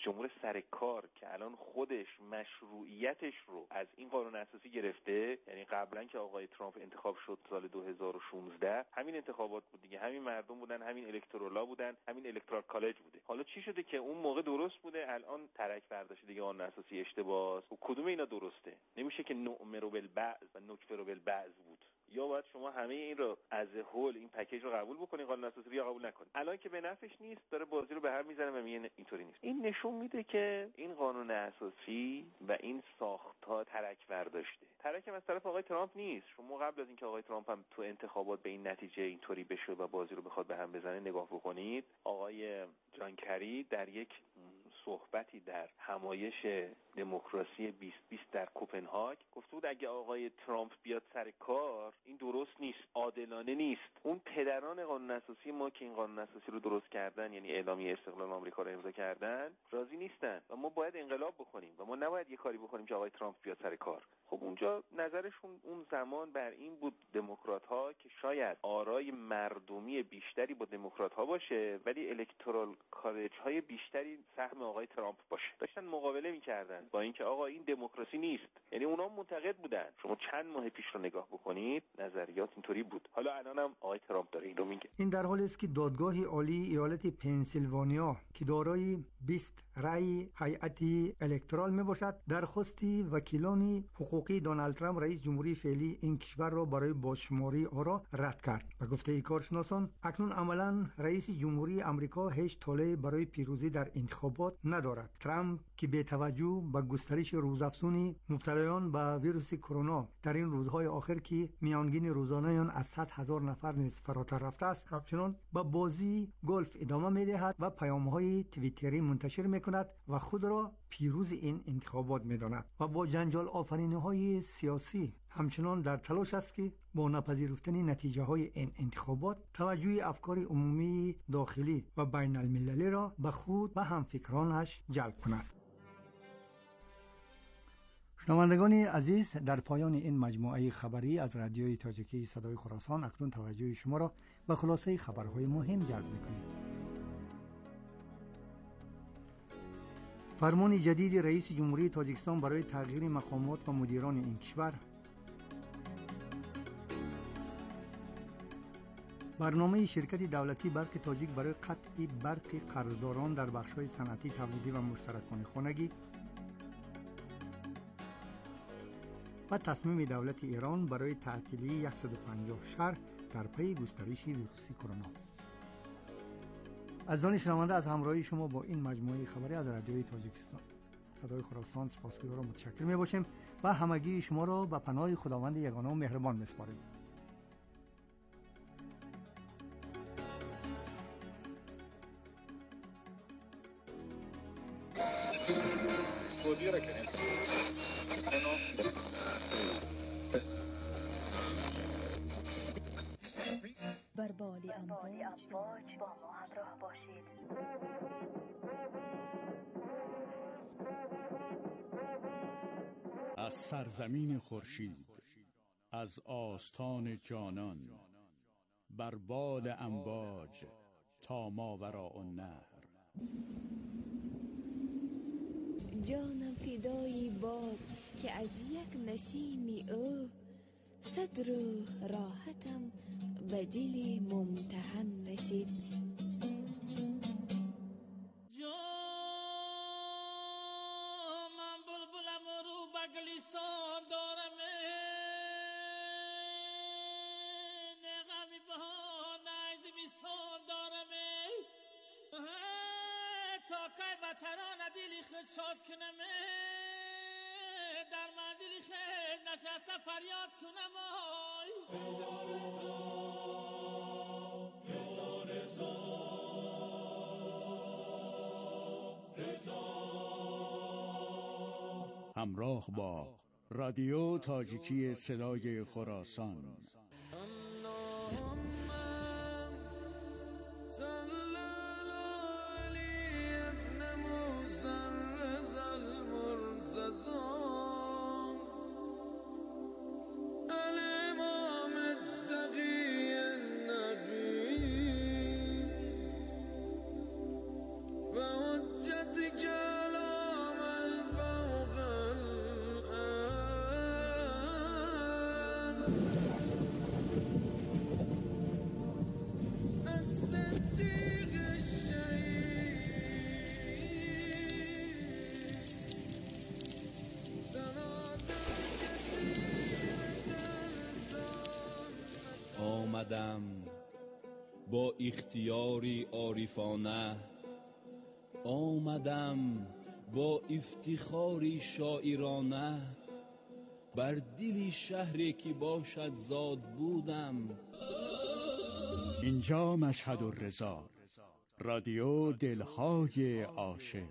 جمهور سر کار که الان خودش مشروعیتش رو از این قانون اساسی گرفته، یعنی قبلا که آقای ترامپ انتخاب شد سال دو هزار و شانزده همین انتخابات بود دیگه، همین مردم بودن، همین الکترولا بودن، همین الکترال کالج بوده. حالا چی شده که اون موقع درست بوده الان ترک برداشته دیگه قانون اساسی اشتباهه؟ و کدوم اینا درسته؟ نمیشه که نؤمر بالبعض و نکفر بالبعض بود. یا باید شما همه این رو از هول این پکیج رو قبول بکنین قانون اساسی رو، یا قبول نکنین. الان که به نفعش نیست داره بازی رو به هم میزنه و میگه اینطوری نیست. این نشون میده که این قانون اساسی و این ساخت‌ها ترک برداشته. ترک از طرف آقای ترامپ نیست. شما قبل از اینکه آقای ترامپ هم تو انتخابات به این نتیجه اینطوری بشه و بازی رو بخواد به هم بزنه نگاه بکنید. آقای جان کری در یک صحبتی در همایش دموکراسی بیست بیست در کوپنهاگ گفته بود اگه آقای ترامپ بیاد سر کار این درست نیست، عادلانه نیست. اون پدران قانون اساسی ما که این قانون اساسی رو درست کردن، یعنی اعلامیه استقلال آمریکا رو امضا کردن، راضی نیستن و ما باید انقلاب بکنیم و ما نباید یه کاری بکنیم که آقای ترامپ بیاد سر کار. خب اونجا نظرشون اون زمان بر این بود دموکرات‌ها که شاید آرای مردمی بیشتری با دموکرات‌ها باشه ولی الکترال کالج‌های بیشتری سهم آقای ترامپ باشه. داشتن مقابله می‌کردن با اینکه آقا این دموکراسی نیست. یعنی اونا منتقد بودن. شما چند ماه پیش رو نگاه بکنید نظریات اینطوری بود. حالا الانم آقای ترامپ داره این رو میگه. این در حالی است که دادگاه عالی ایالت پنسیلوانیا که دارای بیست رأی هیئت الکترال میباشد درخواستی وکیلان حقوقی دونالد ترامپ رئیس جمهوری فعلی این کشور را برای بازشماری آرا رد کرد و گفته کارشناسان اکنون عملا رئیس جمهوری آمریکا هیچ طالعی برای پیروزی در انتخابات ندارد. ترامپ که به توجه به گسترش روزافزون مبتلایان به ویروس کرونا در این روزهای آخر که میانگین روزانه آن از صد هزار نفر نیز فراتر رفته است، همچنان به بازی گلف ادامه می‌دهد و پیام‌های توییتری منتشر می‌کند و خود را پیروز این انتخابات می‌داند و با جنجال آفرینی‌های سیاسی همچنان در تلاش است که با نپذیرفتن نتیجه‌های این انتخابات توجه افکار عمومی داخلی و بین المللی را به خود و همفکرانش جلب کند. شنوندگان عزیز، در پایان این مجموعه خبری از رادیوی تاجیکی صدای خراسان اکنون توجه شما را به خلاصه خبرهای مهم جلب می‌کنیم. فرمان جدید رئیس جمهوری تاجیکستان برای تغییر مقامات و مدیران این کشور، برنامه شرکت دولتی برق تاجیک برای قطع برق قرضداران در بخش‌های صنعتی، تولیدی و مشترکان خانگی و تصمیم دولت ایران برای تعطیلی صد و پنجاه شهر در پی گسترش ویروس کرونا. عزیزان شنونده، از همراهی شما با این مجموعه خبری از رادیوی تاجیکستان صدای خراسان سپاسگزارم و متشکر می‌باشیم و همگی شما را به پناه خداوند یگانه و مهربان می‌سپاریم. بر بالی امواج با ما همراه باشید. از سرزمین خورشید، از آستان جانان، بر بال امواج تا ماوراء النهر. جانم فدای باد که از یک نسیمی او صد روح راحتم به دل ممتحن رسید. من بلبلم رو بگلیسان دارم، نغمی بها نیز میسان دارم، تا که بطران دلی خود شاد کنم، در من دلی خود نشسته فریاد کنم. رضا رضا رضا رضا رضا. همراه با رادیو تاجیکی صدای خراسان. جدك با اختیاری عارفانه، آمدم با افتخاری شاعرانه، بر دل شهری که باشد زاد بودم. اینجا مشهد الرضا، رادیو دلهای عاشق.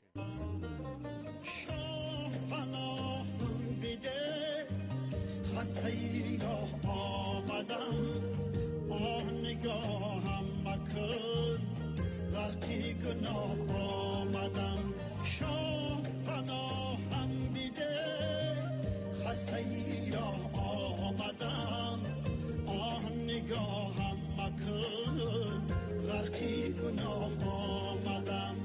شاه پناه بده، خسته ای را آمدم، آه نگاهم مکن، غرقی گناه آمدم. شاه پناهم بده، خسته ای را آمدم، آه نگاهم مکن، غرقی گناه آمدم.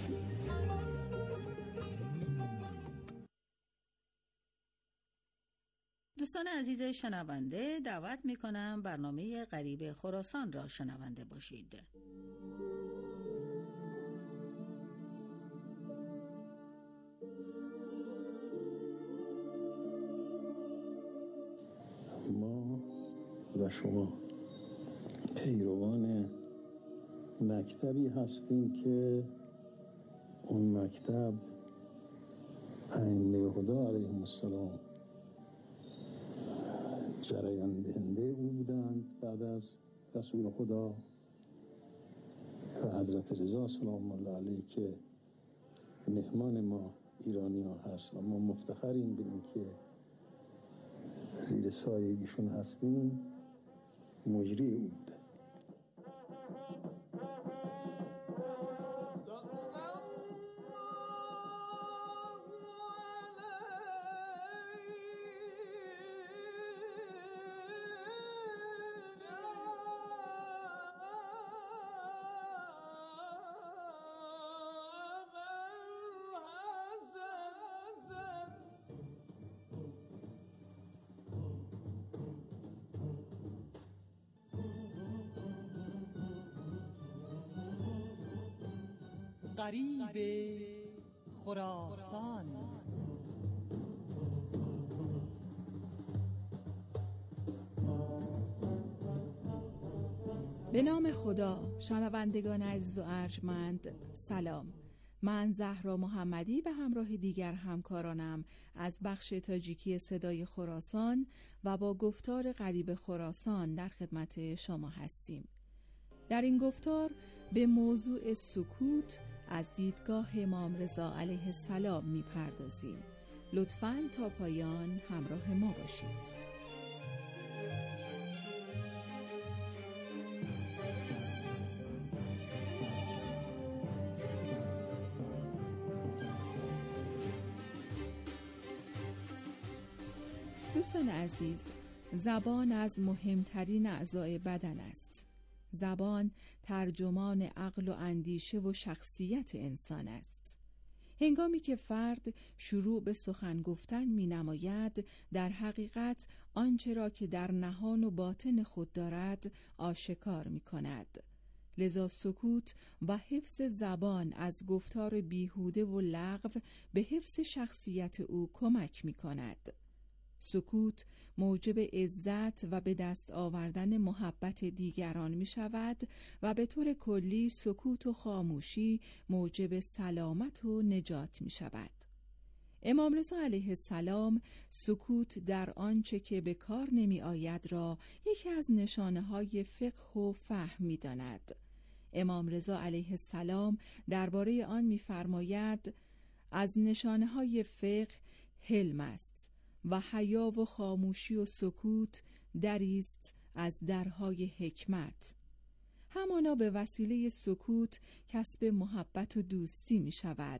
دوستان عزیز شنونده، دعوت میکنم برنامه غریب خراسان را شنونده باشید. ما و شما پیروان مکتبی هستیم که اون مکتب ائمه خدا علیهم السلام جریان دهنده او بودند بعد از رسول خدا و حضرت رضا سلام الله علیه که مهمان ما ایرانی ها هست و ما مفتخریم به این که زیر سایه ایشون هستیم. مجری او بود. غریب خراسان. به نام خدا. شنوندگان عزیز و ارجمند، سلام. من زهرا محمدی به همراه دیگر همکارانم از بخش تاجیکی صدای خراسان و با گفتار غریب خراسان در خدمت شما هستیم. در این گفتار به موضوع سکوت از دیدگاه امام رضا علیه السلام می‌پردازیم. لطفاً تا پایان همراه ما باشید. دوستان عزیز، زبان از مهمترین اعضای بدن است. زبان ترجمان عقل و اندیشه و شخصیت انسان است. هنگامی که فرد شروع به سخن گفتن می نماید، در حقیقت آنچه را که در نهان و باطن خود دارد آشکار می کند. لذا سکوت و حفظ زبان از گفتار بیهوده و لغو به حفظ شخصیت او کمک می کند. سکوت موجب عزت و به دست آوردن محبت دیگران می شود و به طور کلی سکوت و خاموشی موجب سلامت و نجات می شود. امام رضا علیه السلام سکوت در آنچه که به کار نمی آید را یکی از نشانه های فقه و فهم می داند. امام رضا علیه السلام درباره آن می فرماید از نشانه های فقه حلم است و حیا و خاموشی و سکوت دریست از درهای حکمت. همانا به وسیله سکوت کسب محبت و دوستی می شود.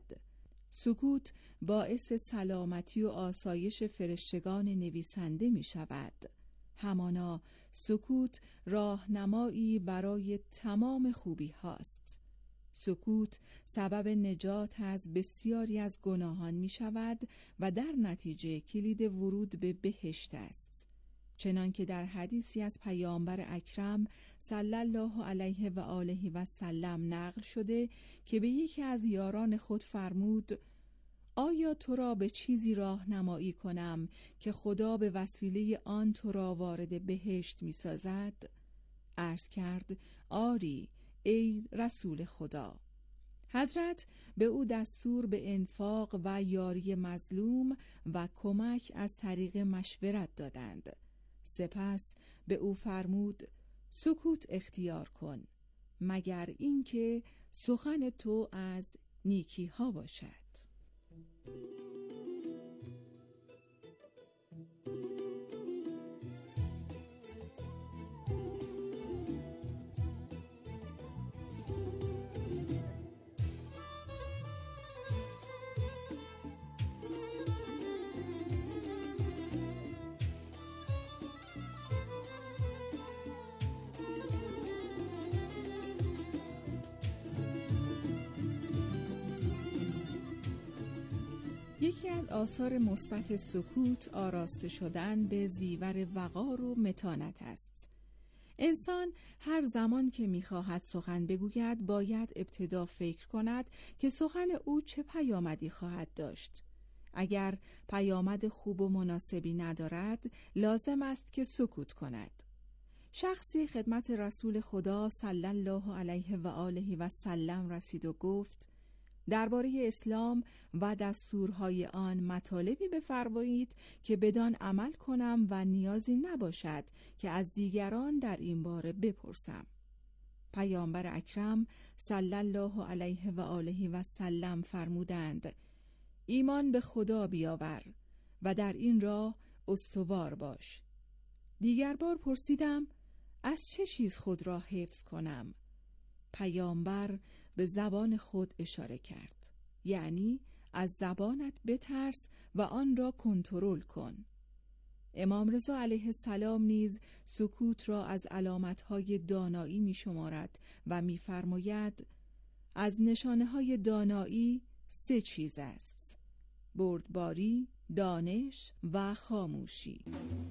سکوت باعث سلامتی و آسایش فرشتگان نویسنده می شود. همانا سکوت راهنمایی برای تمام خوبی هاست. سکوت سبب نجات از بسیاری از گناهان می شود و در نتیجه کلید ورود به بهشت است. چنان که در حدیثی از پیامبر اکرم صلی الله علیه و آله و سلم نقل شده که به یکی از یاران خود فرمود: آیا تو را به چیزی راهنمایی کنم که خدا به وسیله آن تو را وارد بهشت می سازد؟ عرض کرد آری ای رسول خدا. حضرت به او دستور به انفاق و یاری مظلوم و کمک از طریق مشورت دادند. سپس به او فرمود سکوت اختیار کن مگر اینکه سخن تو از نیکی ها باشد. یکی از آثار مثبت سکوت آراسته شدن به زیور وقار و متانت است. انسان هر زمان که می‌خواهد سخن بگوید باید ابتدا فکر کند که سخن او چه پیامدی خواهد داشت. اگر پیامد خوب و مناسبی ندارد لازم است که سکوت کند. شخصی خدمت رسول خدا صلی الله علیه و آله و سلم رسید و گفت درباره اسلام و دستورهای آن مطالبی بفرمایید که بدان عمل کنم و نیازی نباشد که از دیگران در این باره بپرسم. پیامبر اکرم صلی الله علیه و آله و سلم فرمودند ایمان به خدا بیاور و در این راه استوار باش. دیگر بار پرسیدم از چه چیز خود را حفظ کنم؟ پیامبر به زبان خود اشاره کرد، یعنی از زبانت بترس و آن را کنترل کن. امام رضا علیه السلام نیز سکوت را از علامتهای دانایی می شمارد و می فرماید از نشانه های دانایی سه چیز است: بردباری، دانش و خاموشی.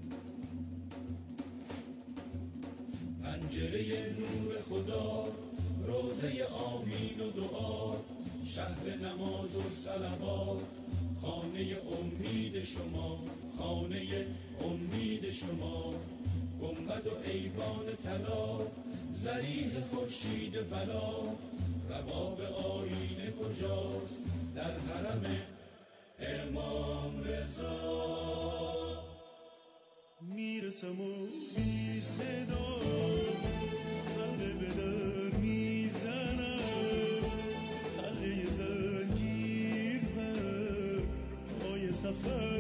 پنجره نور خدا، روزه آمین و دعا، شهر نماز و صلوات، خانه امید شما، خانه امید شما، گنبد و ایوان طلا، ضریح خورشید بلا، رباب آیینه کجاست در حرم امام رضا. میرسم و بی صدا حلقه به در میزنم، حلقه زنجیر بر پای سفر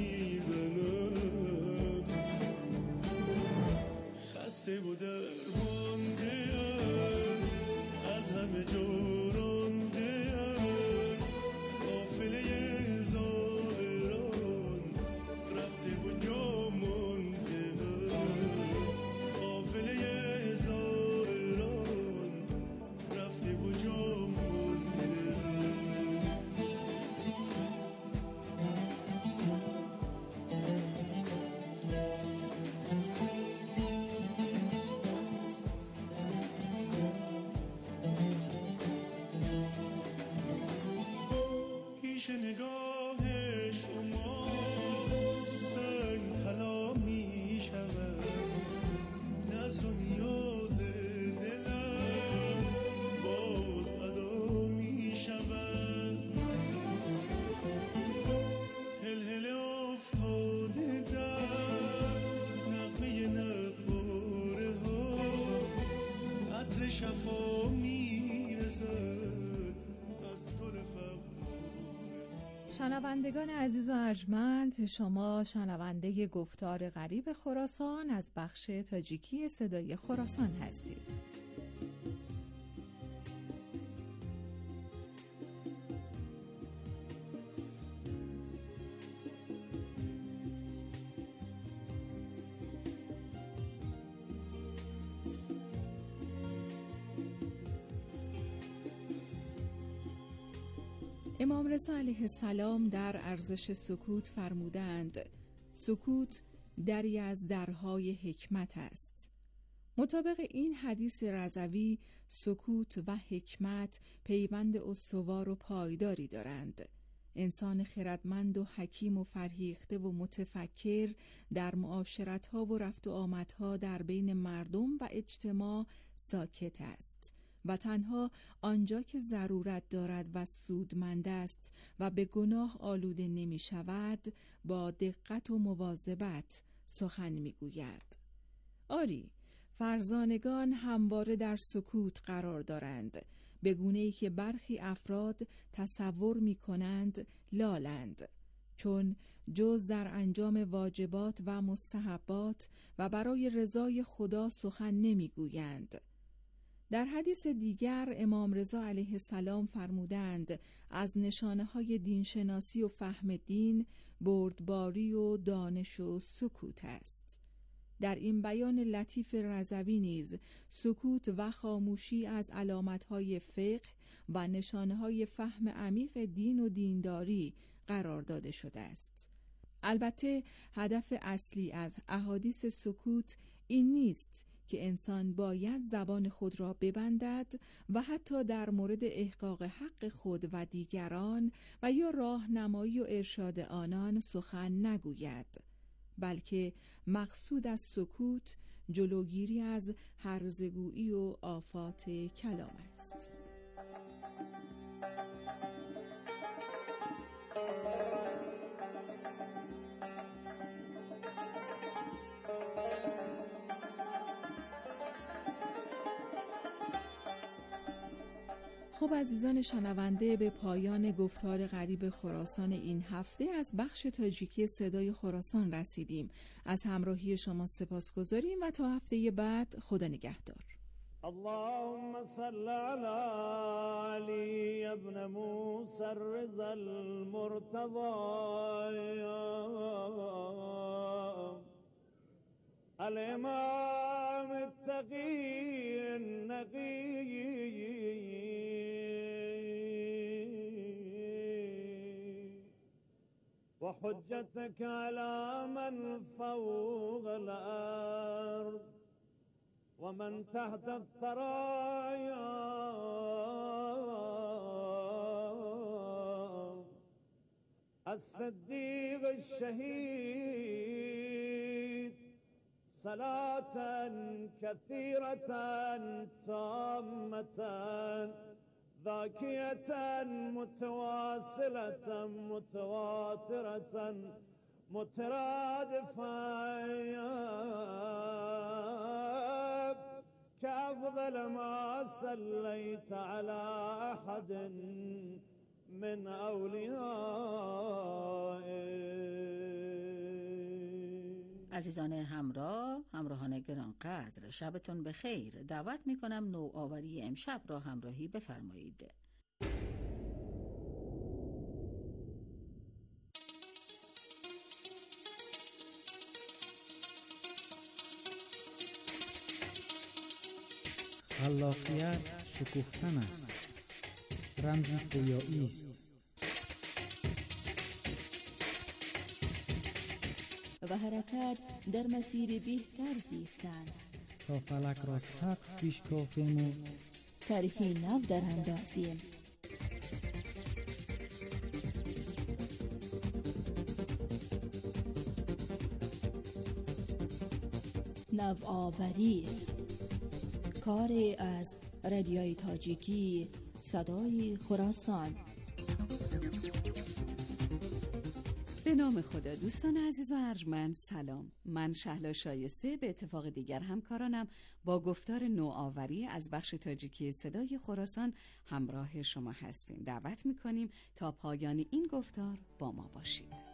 میزنم، خسته و درمانده ام از همه جا رانده ام، قافله زائران رفته و جا نگاه شما سنگ طلا می شود، نظر و نیاز دلم باز ادا می شود، هل هل افتاده در نغمه نقاره ها، عطر شفا می رسد از گل فقر. شنوندگان عزیز و ارجمند، شما شنونده گفتار غریب خراسان از بخش تاجیکی صدای خراسان هستید. امام رضا علیه السلام در ارزش سکوت فرمودند سکوت دری از درهای حکمت است. مطابق این حدیث رضوی سکوت و حکمت پیوند استوار و پایداری دارند. انسان خردمند و حکیم و فرهیخته و متفکر در معاشرت‌ها و رفت و آمدها در بین مردم و اجتماع ساکت است و تنها آنجا که ضرورت دارد و سودمند است و به گناه آلوده نمی شود با دقت و مواظبت سخن می گوید. آری، فرزانگان همواره در سکوت قرار دارند، به گونه‌ای که برخی افراد تصور می کنند لالند، چون جز در انجام واجبات و مستحبات و برای رضای خدا سخن نمی گویند. در حدیث دیگر امام رضا علیه السلام فرمودند از نشانه‌های دینشناسی و فهم دین بردباری و دانش و سکوت است. در این بیان لطیف رضوی نیز سکوت و خاموشی از علامت‌های فقه و نشانه‌های فهم عمیق دین و دینداری قرار داده شده است. البته هدف اصلی از احادیث سکوت این نیست که انسان باید زبان خود را ببندد و حتی در مورد احقاق حق خود و دیگران و یا راهنمایی و ارشاد آنان سخن نگوید، بلکه مقصود از سکوت جلوگیری از هرزگویی و آفات کلام است. خب عزیزان شنونده، به پایان گفتار غریب خراسان این هفته از بخش تاجیکی صدای خراسان رسیدیم. از همراهی شما سپاسگزاریم و تا هفته بعد خدا نگهدار. اللهم صل علی علی ابن موسی الرضا المرتضی الامام التقی النقی وحجتك على من فوق الأرض ومن تحت الثرايا الصديق الشهيد صلاة كثيرة تامة ذاكية متواصلة متواترة مترادفة كأفضل ما صليت على أحد من أوليائك. عزیزان همراه، همراهان گرانقدر، شبتون بخیر. دعوت میکنم نوآوری امشب را همراهی بفرمایید. خلاقیت شکوفتن است، رمزی پویایی است. و حرکت در مسیر بهتر زیستن تا فلک را سقف پیش کافیم و طرحی نو در اندازیم. نوآوری کاری از رادیوی تاجیکی صدای خراسان. به نام خدا. دوستان عزیز و ارجمند سلام. من شهلا شایسته به اتفاق دیگر همکارانم با گفتار نوآوری از بخش تاجیکی صدای خراسان همراه شما هستیم. دعوت میکنیم تا پایان این گفتار با ما باشید.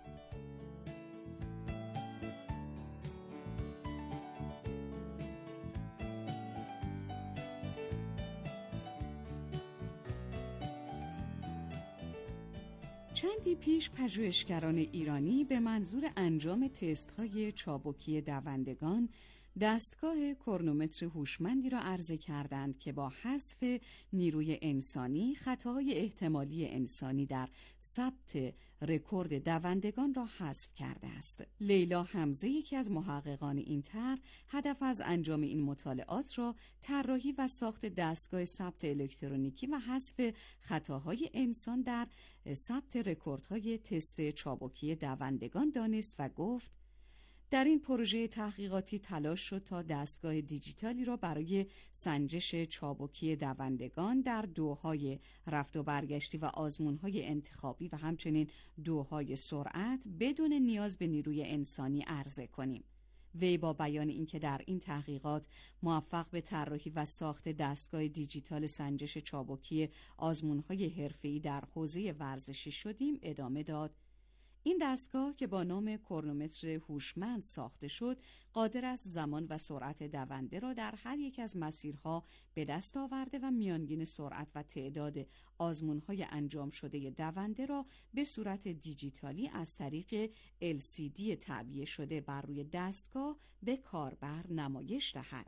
چندی پیش پژوهشگران ایرانی به منظور انجام تست‌های چابکی دوندگان دستگاه کرونومتر هوشمندی را عرضه کردند که با حذف نیروی انسانی خطاهای احتمالی انسانی در ثبت رکورد دوندگان را حذف کرده است. لیلا حمزه، یکی از محققان این طرح، هدف از انجام این مطالعات را طراحی و ساخت دستگاه ثبت الکترونیکی و حذف خطاهای انسان در ثبت رکوردهای تست چابکی دوندگان دانست و گفت: در این پروژه تحقیقاتی تلاش شد تا دستگاه دیجیتالی را برای سنجش چابکی دوندگان در دوهای رفت و برگشتی و آزمون‌های انتخابی و همچنین دوهای سرعت بدون نیاز به نیروی انسانی عرضه کنیم. وی با بیان اینکه در این تحقیقات موفق به طراحی و ساخت دستگاه دیجیتال سنجش چابکی آزمون‌های حرفه‌ای در حوزه ورزشی شدیم، ادامه داد: این دستگاه که با نام کرونومتر هوشمند ساخته شد، قادر است زمان و سرعت دونده را در هر یک از مسیرها به دست آورده و میانگین سرعت و تعداد آزمون‌های انجام شده دونده را به صورت دیجیتالی از طریق ال سی دی تعبیه شده بر روی دستگاه به کاربر نمایش دهد.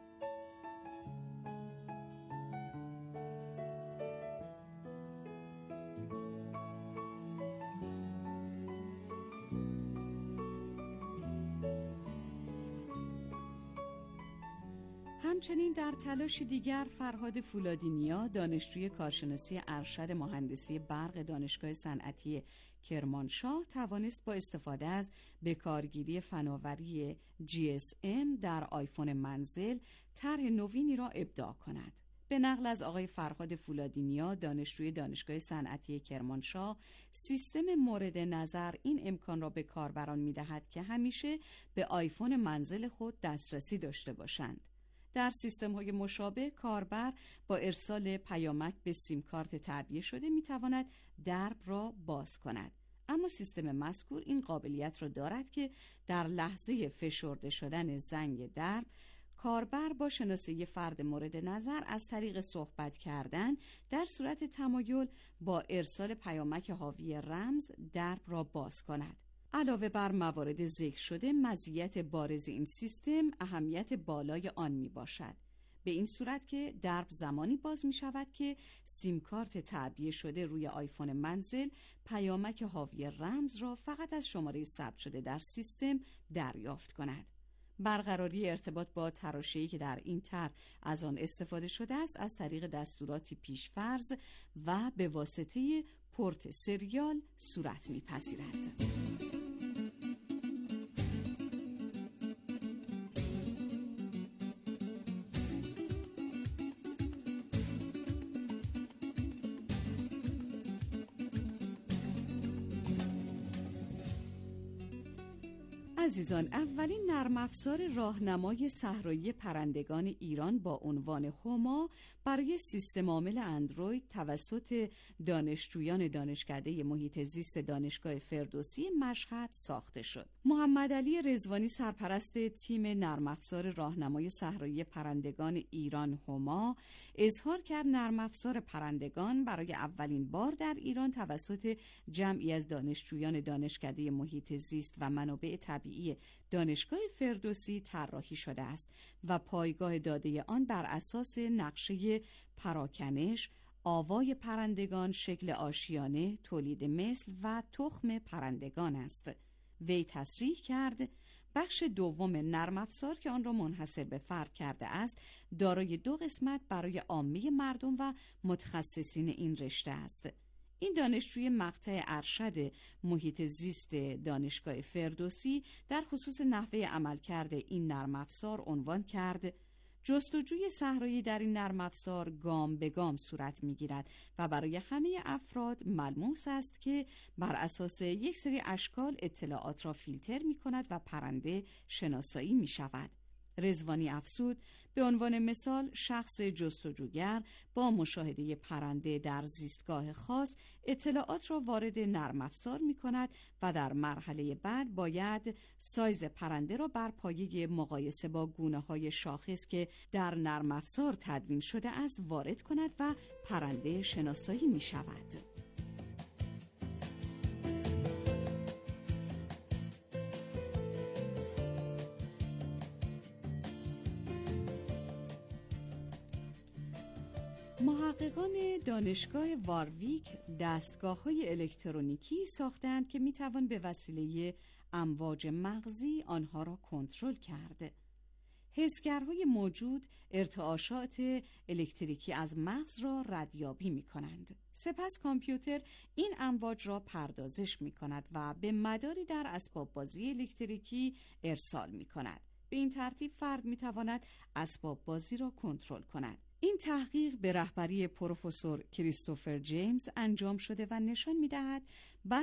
همچنین در تلاش دیگر، فرهاد فولادینیا، دانشجوی کارشناسی ارشد مهندسی برق دانشگاه صنعتی کرمانشاه، توانست با استفاده از بکارگیری فناوری جی اس ام در آیفون منزل طرح نوینی را ابداع کند. به نقل از آقای فرهاد فولادینیا، دانشجوی دانشگاه صنعتی کرمانشاه، سیستم مورد نظر این امکان را به کاربران می‌دهد که همیشه به آیفون منزل خود دسترسی داشته باشند. در سیستم‌های مشابه، کاربر با ارسال پیامک به سیم کارت تعبیه شده می‌تواند درب را باز کند. اما سیستم مذکور این قابلیت را دارد که در لحظه فشرده شدن زنگ درب، کاربر با شناسایی فرد مورد نظر از طریق صحبت کردن در صورت تمایل با ارسال پیامک حاوی رمز درب را باز کند. علاوه بر موارد ذکر شده، مزیت بارز این سیستم اهمیت بالای آن می باشد. به این صورت که درب زمانی باز می شود که سیم کارت تعبیه شده روی آیفون منزل پیامک حاوی رمز را فقط از شماره ثبت شده در سیستم دریافت کند. برقراری ارتباط با تراشه‌ای که در این طرح از آن استفاده شده است از طریق دستوراتی پیش‌فرض و به واسطه پورت سریال صورت می‌پذیرد. عزیزان، اولین نرم افزار راهنمای صحرایی پرندگان ایران با عنوان هما برای سیستم عامل اندروید توسط دانشجویان دانشکده محیط زیست دانشگاه فردوسی مشهد ساخته شد. محمد علی رضوانی، سرپرست تیم نرم افزار راهنمای صحرایی پرندگان ایران هما، اظهار کرد نرم افزار پرندگان برای اولین بار در ایران توسط جمعی از دانشجویان دانشکده محیط زیست و منابع طبیعی دانشگاه فردوسی طراحی شده است و پایگاه داده آن بر اساس نقشه پراکنش، آوای پرندگان، شکل آشیانه، تولید مثل و تخم پرندگان است. وی تصریح کرد بخش دوم نرم افزار که آن را منحصر به فرد کرده است، دارای دو قسمت برای عامه مردم و متخصصین این رشته است. این دانشجوی مقطع ارشد محیط زیست دانشگاه فردوسی در خصوص نحوه عملکرد این نرم افزار عنوان کرد: جستجوی صحرایی در این نرم افزار گام به گام صورت می‌گیرد و برای همه افراد ملموس است که بر اساس یک سری اشکال اطلاعات را فیلتر می‌کند و پرنده شناسایی می‌شود. رضوانی افزود به عنوان مثال شخص جستجوگر با مشاهده پرنده در زیستگاه خاص اطلاعات را وارد نرم افزار می کند و در مرحله بعد باید سایز پرنده را بر پایه مقایسه با گونه های شاخص که در نرم افزار تدوین شده است وارد کند و پرنده شناسایی می شود. محققان دانشگاه وارویک دستگاه‌های الکترونیکی ساختند که می‌توان به وسیله امواج مغزی آنها را کنترل کرد. حسگرهای موجود ارتعاشات الکتریکی از مغز را ردیابی می‌کنند. سپس کامپیوتر این امواج را پردازش می‌کند و به مداری در اسباب بازی الکتریکی ارسال می‌کند. به این ترتیب فرد می‌تواند اسباب بازی را کنترل کند. این تحقیق به رهبری پروفسور کریستوفر جیمز انجام شده و نشان می‌دهد بر